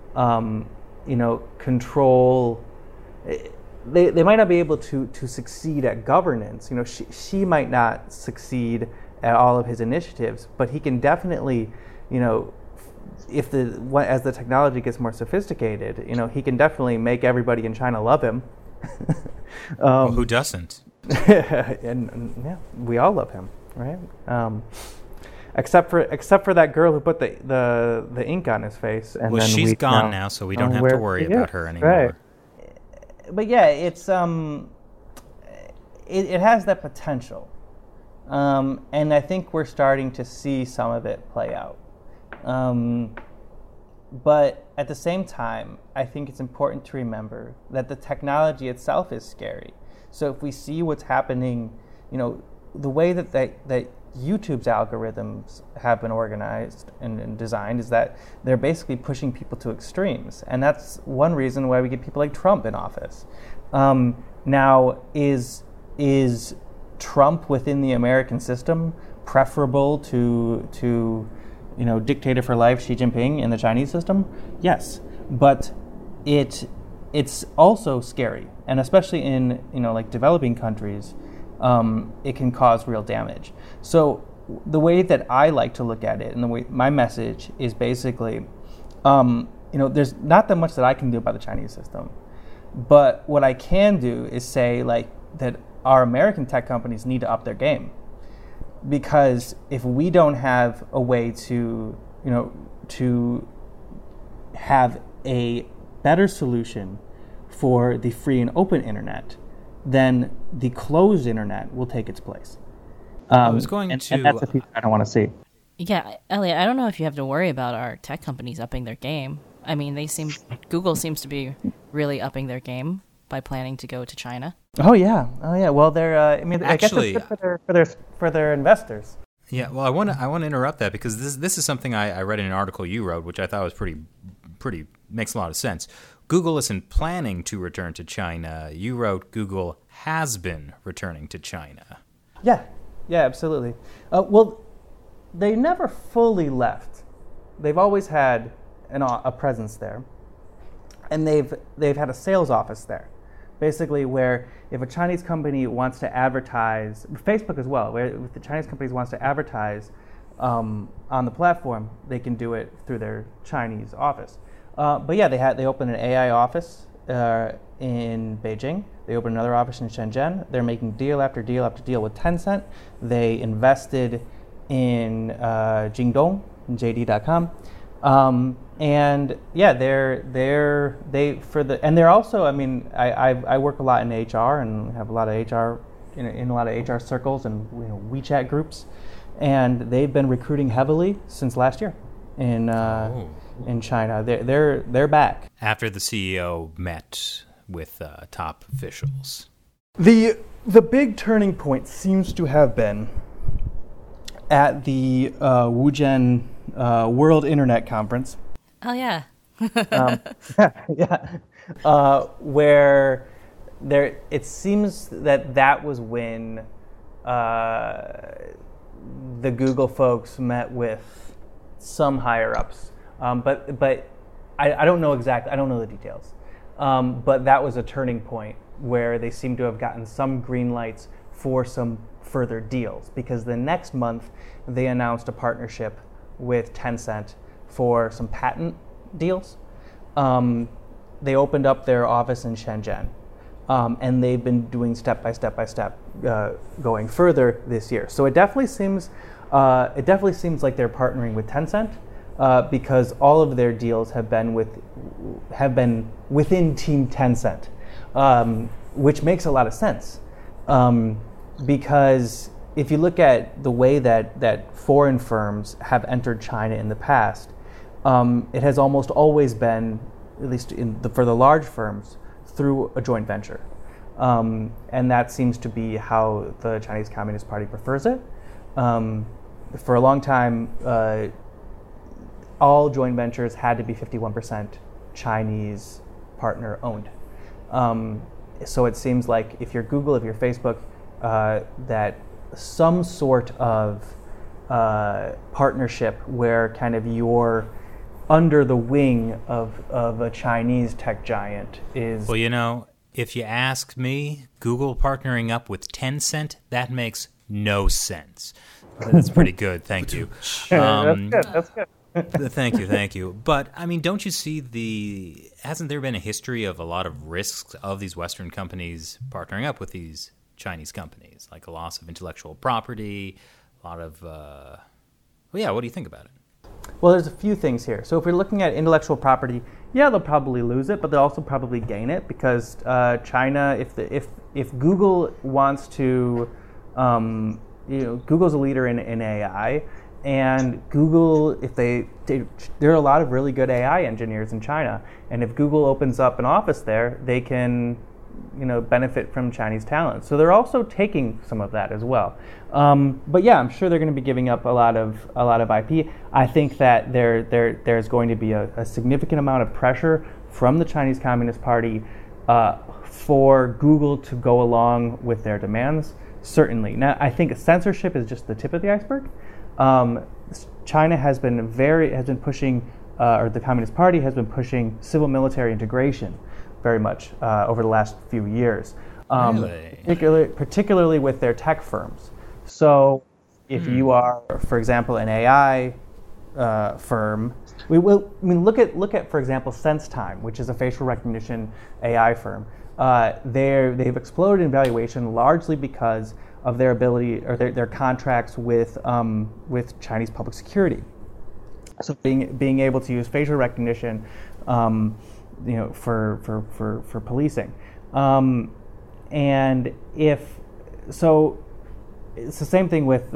D: control. They might not be able to succeed at governance. She might not succeed at all of his initiatives, but he can definitely, as the technology gets more sophisticated, he can definitely make everybody in China love him.
A: Well, who doesn't?
D: and yeah, we all love him, right? Except for that girl who put the ink on his face. And
A: well,
D: then
A: she's gone now, so we don't have to worry about her anymore.
D: Right. But yeah, it's it has that potential, and I think we're starting to see some of it play out. But at the same time, I think it's important to remember that the technology itself is scary. So if we see what's happening, the way that YouTube's algorithms have been organized and designed is that they're basically pushing people to extremes. And that's one reason why we get people like Trump in office. Now, is Trump within the American system preferable to dictator for life Xi Jinping in the Chinese system? Yes. But it's also scary. And especially in, like developing countries, it can cause real damage. So the way that I like to look at it, and the way my message is basically, there's not that much that I can do about the Chinese system, but what I can do is say like that our American tech companies need to up their game, because if we don't have a way to have a better solution for the free and open internet, then the closed internet will take its place.
A: I was going
D: and
A: to...
D: that's the piece I don't want to see.
B: Yeah, Elliot, I don't know if you have to worry about our tech companies upping their game. I mean, Google seems to be really upping their game by planning to go to China.
D: Oh yeah. Well, they're.
A: Actually,
D: I guess it's good for their investors.
A: Yeah. Well, I want to interrupt that because this is something I read in an article you wrote, which I thought was pretty makes a lot of sense. Google isn't planning to return to China. You wrote Google has been returning to China.
D: Yeah, absolutely. Well, they never fully left. They've always had a presence there, and they've had a sales office there, basically where if a Chinese company wants to advertise, Facebook as well, where if the Chinese companies wants to advertise on the platform, they can do it through their Chinese office. But yeah, they opened an AI office in Beijing. They opened another office in Shenzhen. They're making deal after deal after deal with Tencent. They invested in Jingdong, JD.com. And yeah, they're also, I mean, I work a lot in HR and have a lot of HR in a lot of HR circles and WeChat groups, and they've been recruiting heavily since last year. in China. They're back.
A: After the CEO met with top officials.
D: The big turning point seems to have been at the Wuzhen World Internet Conference.
B: Oh yeah.
D: Where it seems that was when the Google folks met with some higher ups, but I don't know exactly. I don't know the details, but that was a turning point where they seem to have gotten some green lights for some further deals, because the next month they announced a partnership with Tencent for some patent deals. They opened up their office in Shenzhen, and they've been doing step by step going further this year. So it definitely seems like they're partnering with Tencent, because all of their deals have been within Team Tencent, which makes a lot of sense. Because if you look at the way that foreign firms have entered China in the past, it has almost always been, at least for the large firms, through a joint venture. And that seems to be how the Chinese Communist Party prefers it. For a long time, all joint ventures had to be 51% Chinese partner owned. So it seems like if you're Google, if you're Facebook, that some sort of partnership where kind of you're under the wing of a Chinese tech giant is...
A: Well, if you ask me, Google partnering up with Tencent, that makes no sense. That's pretty good, thank you.
D: That's good.
A: Thank you. But, I mean, don't you see hasn't there been a history of a lot of risks of these Western companies partnering up with these Chinese companies, like a loss of intellectual property, a lot of... what do you think about it?
D: Well, there's a few things here. So if we're looking at intellectual property, yeah, they'll probably lose it, but they'll also probably gain it, because China, if Google wants to, Google's a leader in AI, and Google, there are a lot of really good AI engineers in China, and if Google opens up an office there, they can, benefit from Chinese talent. So they're also taking some of that as well. But yeah, I'm sure they're going to be giving up a lot of IP. I think that there's going to be a significant amount of pressure from the Chinese Communist Party for Google to go along with their demands. Certainly. Now, I think censorship is just the tip of the iceberg. China has been pushing, or the Communist Party has been pushing civil-military integration very much over the last few years,
A: really?
D: particularly with their tech firms. So if you are, for example, an AI firm, look at, for example, SenseTime, which is a facial recognition AI firm. They've exploded in valuation largely because of their ability, or their contracts with Chinese public security. So being able to use facial recognition, for policing, and it's the same thing with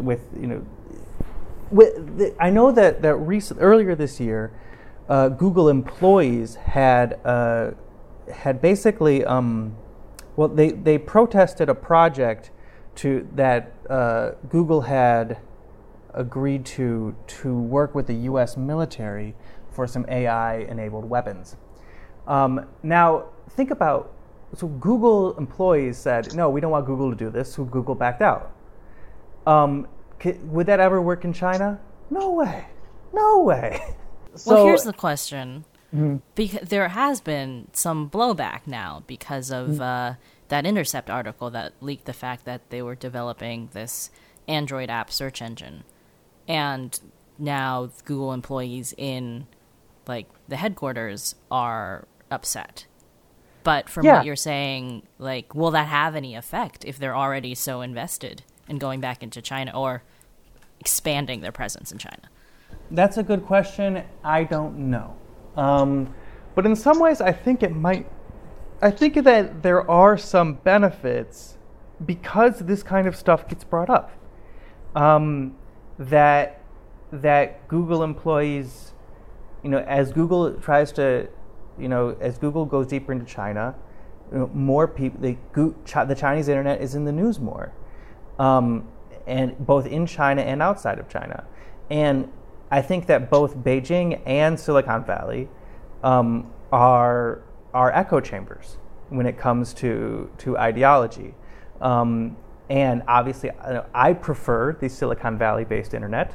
D: I know that earlier this year, Google employees had basically they protested a project that Google had agreed to work with the U.S. military for some AI-enabled weapons. Now, think about, so Google employees said, no, we don't want Google to do this, so Google backed out. Would that ever work in China? No way.
B: Well, here's the question. Mm-hmm. Because there has been some blowback now because of that Intercept article that leaked the fact that they were developing this Android app search engine. And now Google employees in the headquarters are upset. But from what you're saying, will that have any effect if they're already so invested in going back into China or expanding their presence in China?
D: That's a good question. I don't know. But in some ways, I think it might. I think that there are some benefits because this kind of stuff gets brought up. That that Google employees, as Google tries to, as Google goes deeper into China, more people, the Chinese internet is in the news more, and both in China and outside of China. And I think that both Beijing and Silicon Valley are echo chambers when it comes to ideology. And obviously, I prefer the Silicon Valley-based internet,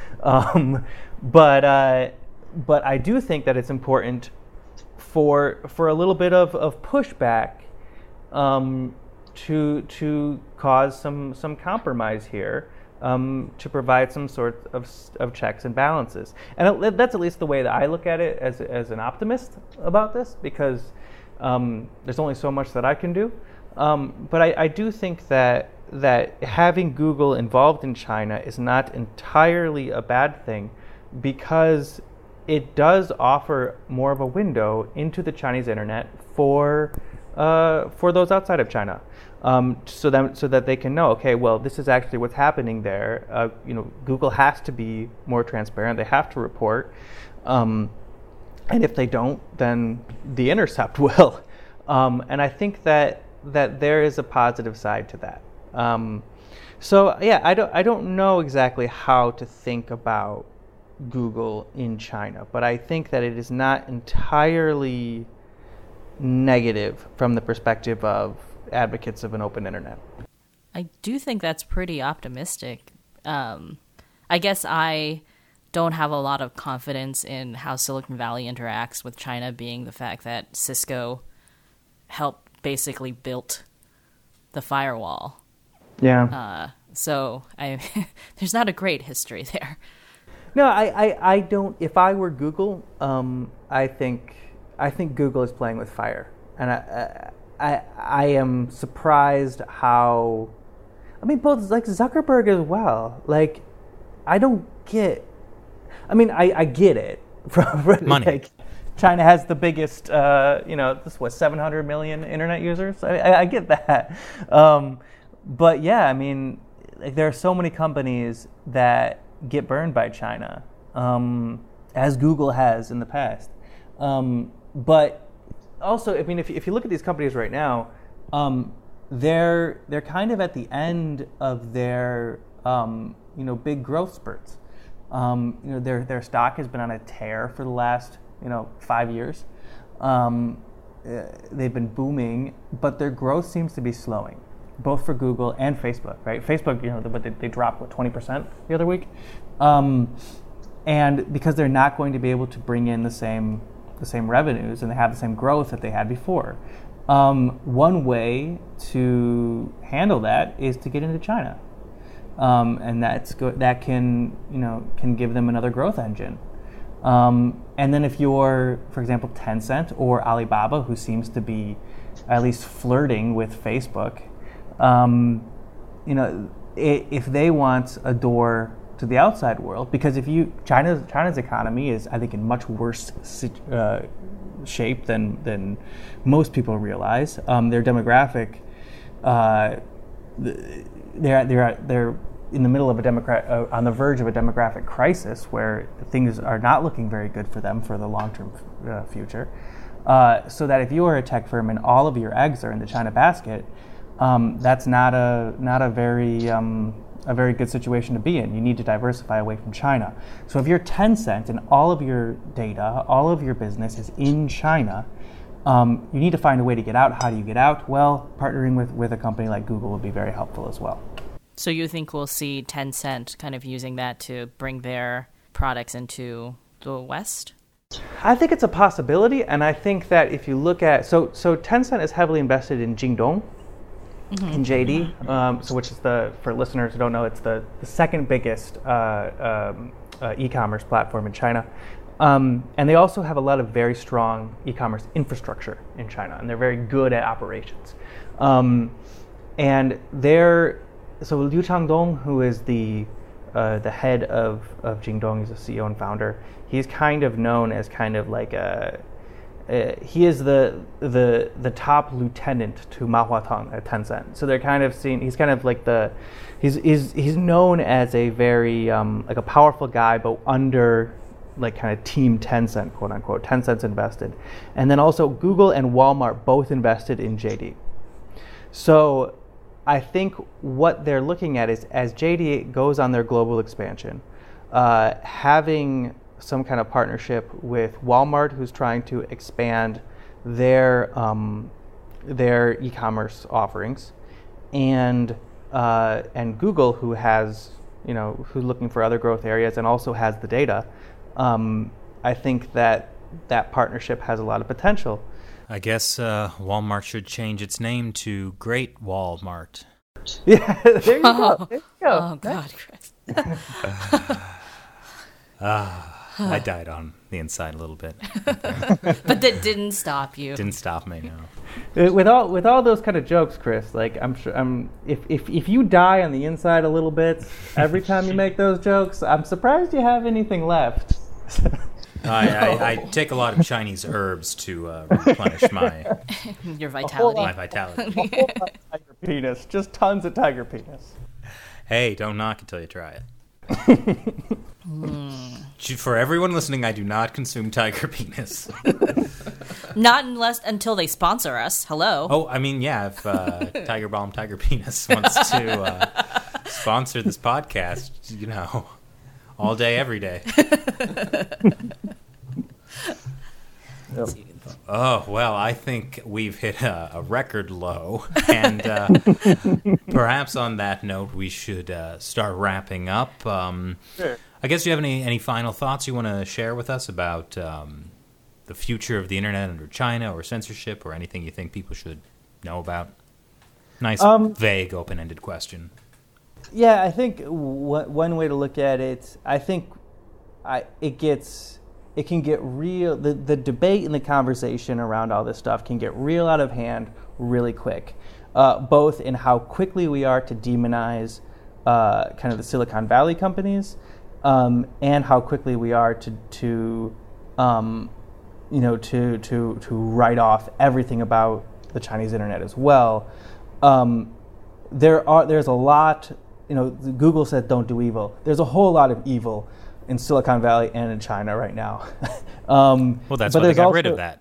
D: but I do think that it's important for a little bit of pushback to cause some compromise here, to provide some sort of checks and balances. And that's at least the way that I look at it as an optimist about this, because there's only so much that I can do. But I do think that having Google involved in China is not entirely a bad thing, because it does offer more of a window into the Chinese internet for those outside of China, so that they can know, okay, well, this is actually what's happening there. Google has to be more transparent. They have to report, and if they don't, then The Intercept will. And I think that there is a positive side to that. So yeah, I don't know exactly how to think about Google in China, but I think that it is not entirely negative from the perspective of advocates of an open internet.
B: I do think that's pretty optimistic. I guess I don't have a lot of confidence in how Silicon Valley interacts with China, being the fact that Cisco helped basically built the firewall.
D: Yeah.
B: So there's not a great history there.
D: No, I don't. If I were Google, I think Google is playing with fire, and I am surprised how. I mean, both like Zuckerberg as well. Like, I don't get. I mean, I get it from
A: money.
D: Like, China has the biggest, this was 700 million internet users. I get that, but yeah, I mean, like, there are so many companies that get burned by China, as Google has in the past. But also, I mean, if you look at these companies right now, they're kind of at the end of their big growth spurts. Their stock has been on a tear for the last 5 years. They've been booming, but their growth seems to be slowing, both for Google and Facebook, right? Facebook, they dropped 20% the other week, and because they're not going to be able to bring in the same revenues and they have the same growth that they had before. One way to handle that is to get into China, and that can give them another growth engine. And then if you're, for example, Tencent or Alibaba, who seems to be at least flirting with Facebook, if they want a door to the outside world, because China's economy is, I think, in much worse shape than most people realize. Their demographic, they're in the middle of on the verge of a demographic crisis, where things are not looking very good for them for the long-term future. So that if you are a tech firm and all of your eggs are in the China basket, that's not a very good situation to be in. You need to diversify away from China. So if you're Tencent and all of your data, all of your business is in China, you need to find a way to get out. How do you get out? Well, partnering with a company like Google would be very helpful as well.
B: So you think we'll see Tencent kind of using that to bring their products into the West?
D: I think it's a possibility, and I think that if you look at so Tencent is heavily invested in Jingdong, in JD, which is for listeners who don't know, it's the second biggest e-commerce platform in China, and they also have a lot of very strong e-commerce infrastructure in China, and they're very good at operations, and so Liu Changdong, who is the head of Jingdong, he's a CEO and founder. He's kind of known as kind of like he is the top lieutenant to Ma Huateng at Tencent. So they're kind of seen. He's kind of like he's known as a very like a powerful guy, but under like kind of team Tencent, quote unquote. Tencent's invested, and then also Google and Walmart both invested in JD. So I think what they're looking at is as JD goes on their global expansion, having some kind of partnership with Walmart, who's trying to expand their e-commerce offerings, and Google, who has who's looking for other growth areas and also has the data. I think that partnership has a lot of potential.
A: I guess Walmart should change its name to Great Walmart.
D: Yeah, there you go. There you go.
B: Oh God, Chris.
A: I died on the inside a little bit.
B: But that didn't stop you.
A: Didn't stop me, no.
D: With all those kind of jokes, Chris, like I'm sure if you die on the inside a little bit every time you make those jokes, I'm surprised you have anything left.
A: I take a lot of Chinese herbs to replenish my
B: Your vitality.
A: my vitality.
D: Tiger penis, just tons of tiger penis.
A: Hey, don't knock until you try it. For everyone listening, I do not consume tiger penis.
B: Not until they sponsor us. Hello.
A: Oh, I mean, yeah, if Tiger Balm Tiger Penis wants to sponsor this podcast, all day, every day.
D: Yep.
A: Oh, well, I think we've hit a record low. And perhaps on that note, we should start wrapping up.
D: Sure.
A: I guess you have any final thoughts you want to share with us about the future of the internet under China or censorship or anything you think people should know about? Nice, vague, open-ended question.
D: Yeah, I think one way to look at it, I think it can get real. The debate and the conversation around all this stuff can get real out of hand really quick, both in how quickly we are to demonize kind of the Silicon Valley companies, and how quickly we are to write off everything about the Chinese internet as well. There's a lot. Google said don't do evil. There's a whole lot of evil in Silicon Valley and in China right now.
A: Well, that's why they got rid of that.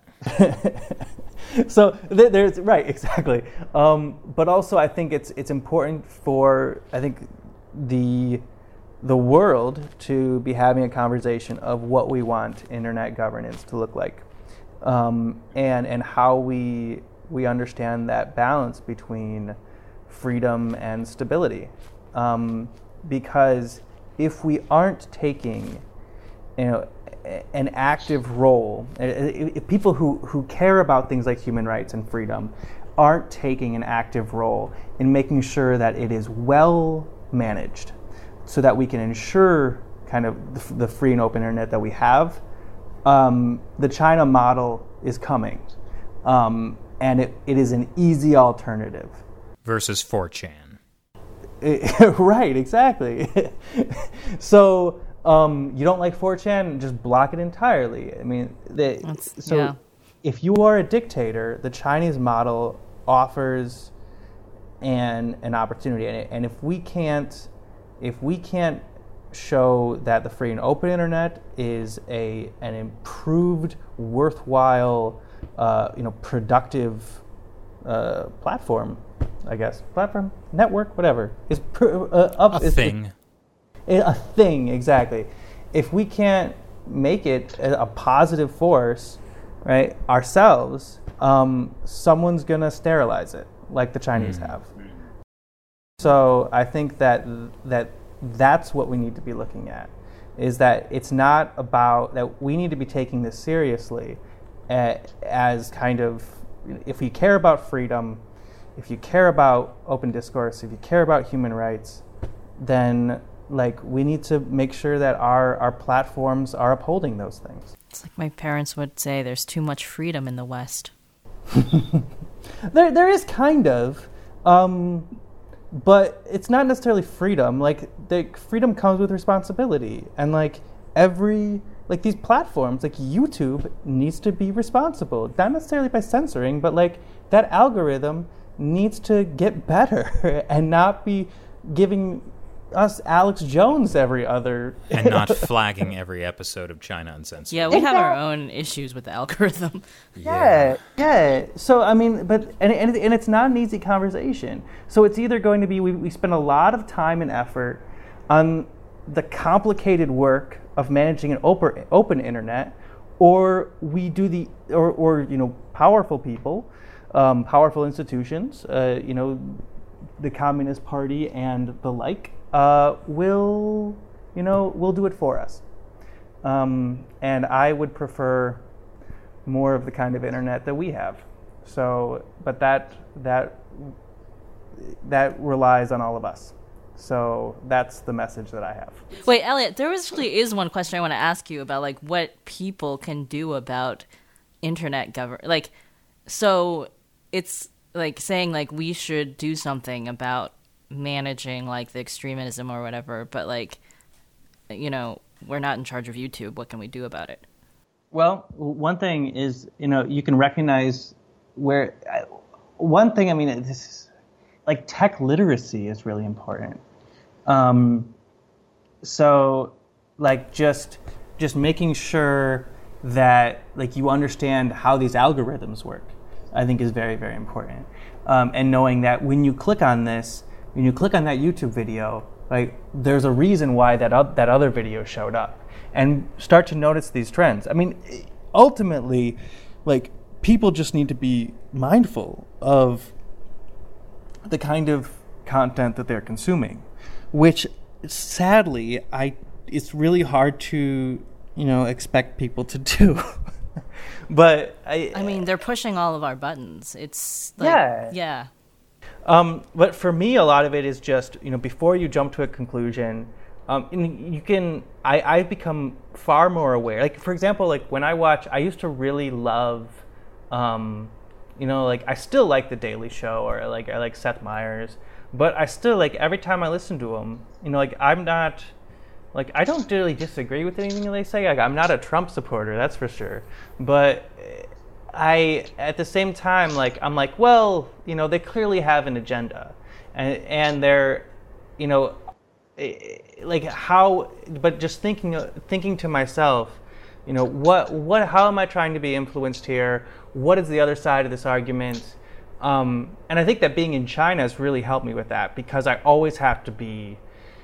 D: So there's right, exactly. But also, I think it's important for the world to be having a conversation of what we want internet governance to look like, and how we understand that balance between freedom and stability, because if we aren't taking an active role, if people who care about things like human rights and freedom aren't taking an active role in making sure that it is well managed so that we can ensure kind of the free and open internet that we have, the China model is coming, and it is an easy alternative.
A: Versus 4chan.
D: Right, exactly. So you don't like 4chan, just block it entirely. I mean, if you are a dictator, the Chinese model offers an opportunity, and if we can't show that the free and open internet is an improved, worthwhile, productive platform. I guess platform, network, whatever is
A: a thing.
D: A thing, exactly. If we can't make it a positive force, right, ourselves, someone's gonna sterilize it, like the Chinese have. So I think that's what we need to be looking at. Is that it's not about that we need to be taking this seriously, as kind of, if we care about freedom. If you care about open discourse, if you care about human rights, then we need to make sure that our platforms are upholding those things.
B: It's like my parents would say, there's too much freedom in the West.
D: There is kind of, but it's not necessarily freedom. Freedom comes with responsibility, and like these platforms, like YouTube, needs to be responsible, not necessarily by censoring, but like that algorithm needs to get better and not be giving us Alex Jones every other
A: and not flagging every episode of China Uncensored.
B: Yeah, we have our own issues with the algorithm.
D: Yeah. So I mean, but and it's not an easy conversation. So it's either going to be we spend a lot of time and effort on the complicated work of managing an open internet, or we do or powerful people, powerful institutions, the Communist Party and the like, will do it for us. And I would prefer more of the kind of internet that we have. So, but that relies on all of us. So that's the message that I have.
B: Wait, Elliot, there actually is one question I want to ask you about, like, what people can do about internet like, so it's like saying like we should do something about managing like the extremism or whatever, but like, we're not in charge of YouTube. What can we do about it?
D: Well, one thing is, you can recognize one thing, I mean, this is like tech literacy is really important. So like just making sure that like you understand how these algorithms work, I think is very, very important. And knowing that when you click on that YouTube video, like there's a reason why that other video showed up, and start to notice these trends. I mean, ultimately, like people just need to be mindful of the kind of content that they're consuming, which sadly it's really hard to expect people to do. But
B: I mean, they're pushing all of our buttons. It's like, yeah.
D: But for me, a lot of it is just, before you jump to a conclusion, I've become far more aware. Like, for example, like when I used to really love, like I still like The Daily Show, or like I like Seth Meyers, but I still like every time I listen to him, like I'm not, like I don't really disagree with anything they say. Like, I'm not a Trump supporter, that's for sure. But at the same time, like I'm like, well, they clearly have an agenda, and they're, like how. But just thinking to myself, how am I trying to be influenced here? What is the other side of this argument? And I think that being in China has really helped me with that, because I always have to be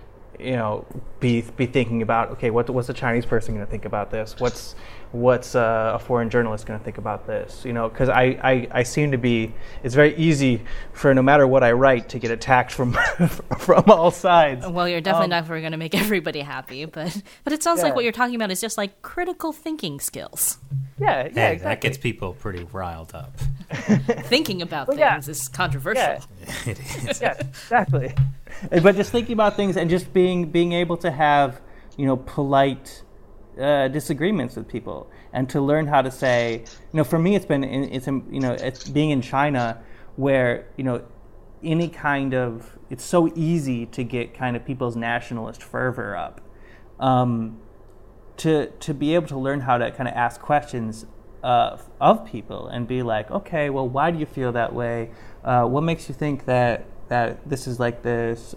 D: thinking about, okay, what's a Chinese person going to think about this? What's a foreign journalist going to think about this? Because I seem to be, it's very easy for no matter what I write to get attacked from from all sides.
B: Well, you're definitely not going to make everybody happy, but it sounds like what you're talking about is just like critical thinking skills.
D: Yeah,
A: exactly. That gets people pretty riled up.
B: Thinking about things is controversial.
D: Yeah.
A: It is.
D: Yeah, exactly. But just thinking about things and just being able to have, polite disagreements with people, and to learn how to say, for me, it's being in China, where any kind of, it's so easy to get kind of people's nationalist fervor up, to be able to learn how to kind of ask questions of people and be like, okay, well, why do you feel that way? What makes you think that this is like this?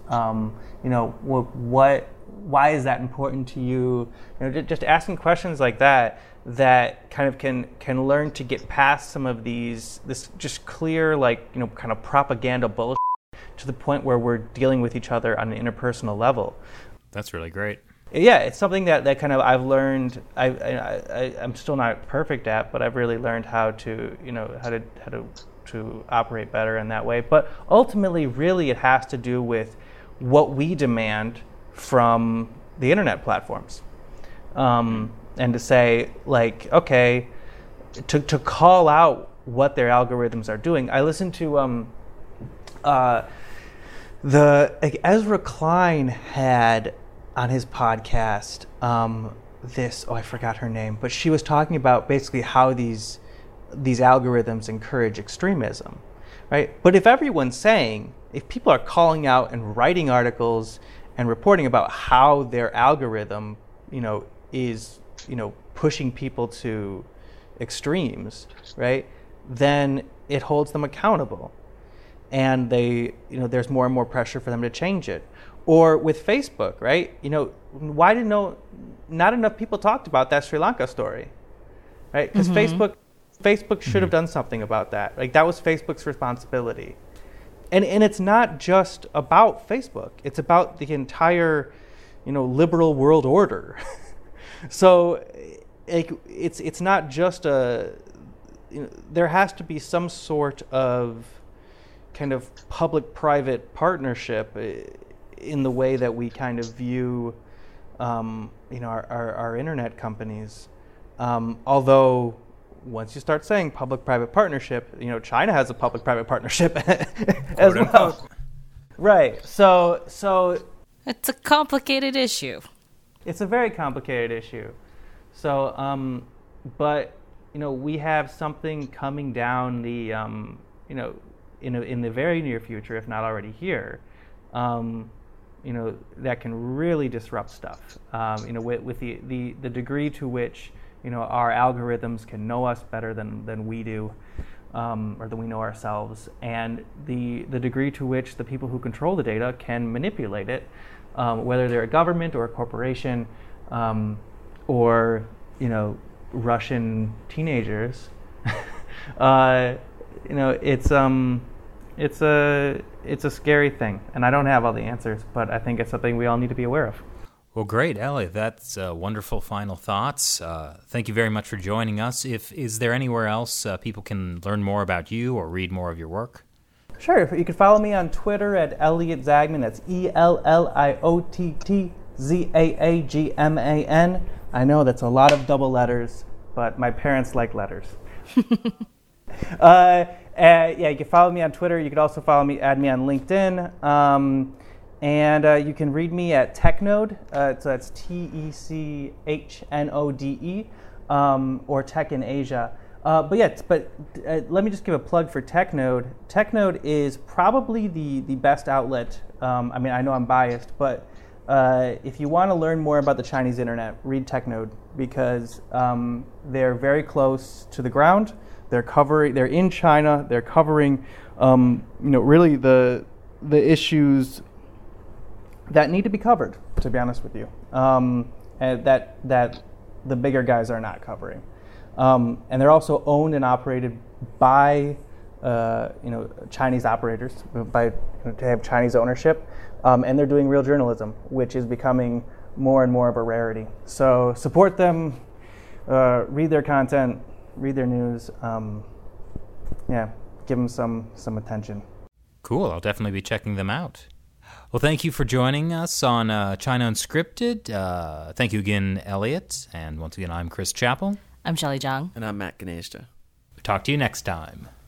D: Why is that important to you? Just asking questions like that kind of can learn to get past some of this just clear, like, kind of propaganda bullshit, to the point where we're dealing with each other on an interpersonal level.
A: That's really great.
D: Yeah, it's something that kind of I've learned. I'm still not perfect at, but I've really learned how to to operate better in that way. But ultimately, really, it has to do with what we demand from the internet platforms, and to say, like, okay, to call out what their algorithms are doing. I listened to Ezra Klein had on his podcast I forgot her name, but she was talking about basically how these algorithms encourage extremism, right? But if people are calling out and writing articles and reporting about how their algorithm, is pushing people to extremes, right, then it holds them accountable, and there's more and more pressure for them to change it. Or with Facebook, right? Why did not enough people talked about that Sri Lanka story, right? Because Facebook should have done something about that. Like, that was Facebook's responsibility. And it's not just about Facebook. It's about the entire, liberal world order. So, it's not just there has to be some sort of kind of public-private partnership in the way that we kind of view, our internet companies. Although, once you start saying public-private partnership, China has a public-private partnership as well. Right. So
B: it's a complicated issue.
D: It's a very complicated issue. So, but we have something coming down the, in the very near future, if not already here, that can really disrupt stuff. With the degree to which our algorithms can know us better than we do, or than we know ourselves, and the degree to which the people who control the data can manipulate it, whether they're a government or a corporation, or Russian teenagers. It's a scary thing, and I don't have all the answers, but I think it's something we all need to be aware of.
A: Well, great, Elliot. That's wonderful final thoughts. Thank you very much for joining us. Is there anywhere else people can learn more about you or read more of your work?
D: Sure. You can follow me on Twitter at Elliot Zagman. That's ELLIOTTZAAGMAN. I know that's a lot of double letters, but my parents like letters. You can follow me on Twitter. You can also add me on LinkedIn. And you can read me at Technode, so that's TECHNODE, or Tech in Asia. Let me just give a plug for Technode. Technode is probably the best outlet. I know I'm biased, but if you want to learn more about the Chinese internet, read Technode, because they're very close to the ground. They're in China. They're covering, really the issues that need to be covered, to be honest with you, and that the bigger guys are not covering. And they're also owned and operated by Chinese operators, to have Chinese ownership, and they're doing real journalism, which is becoming more and more of a rarity. So support them, read their content, read their news, give them some attention.
A: Cool, I'll definitely be checking them out. Well, thank you for joining us on China Unscripted. Thank you again, Elliot. And once again, I'm Chris Chappell.
B: I'm Shelley Zhang.
C: And I'm Matt Gnezda.
A: Talk to you next time.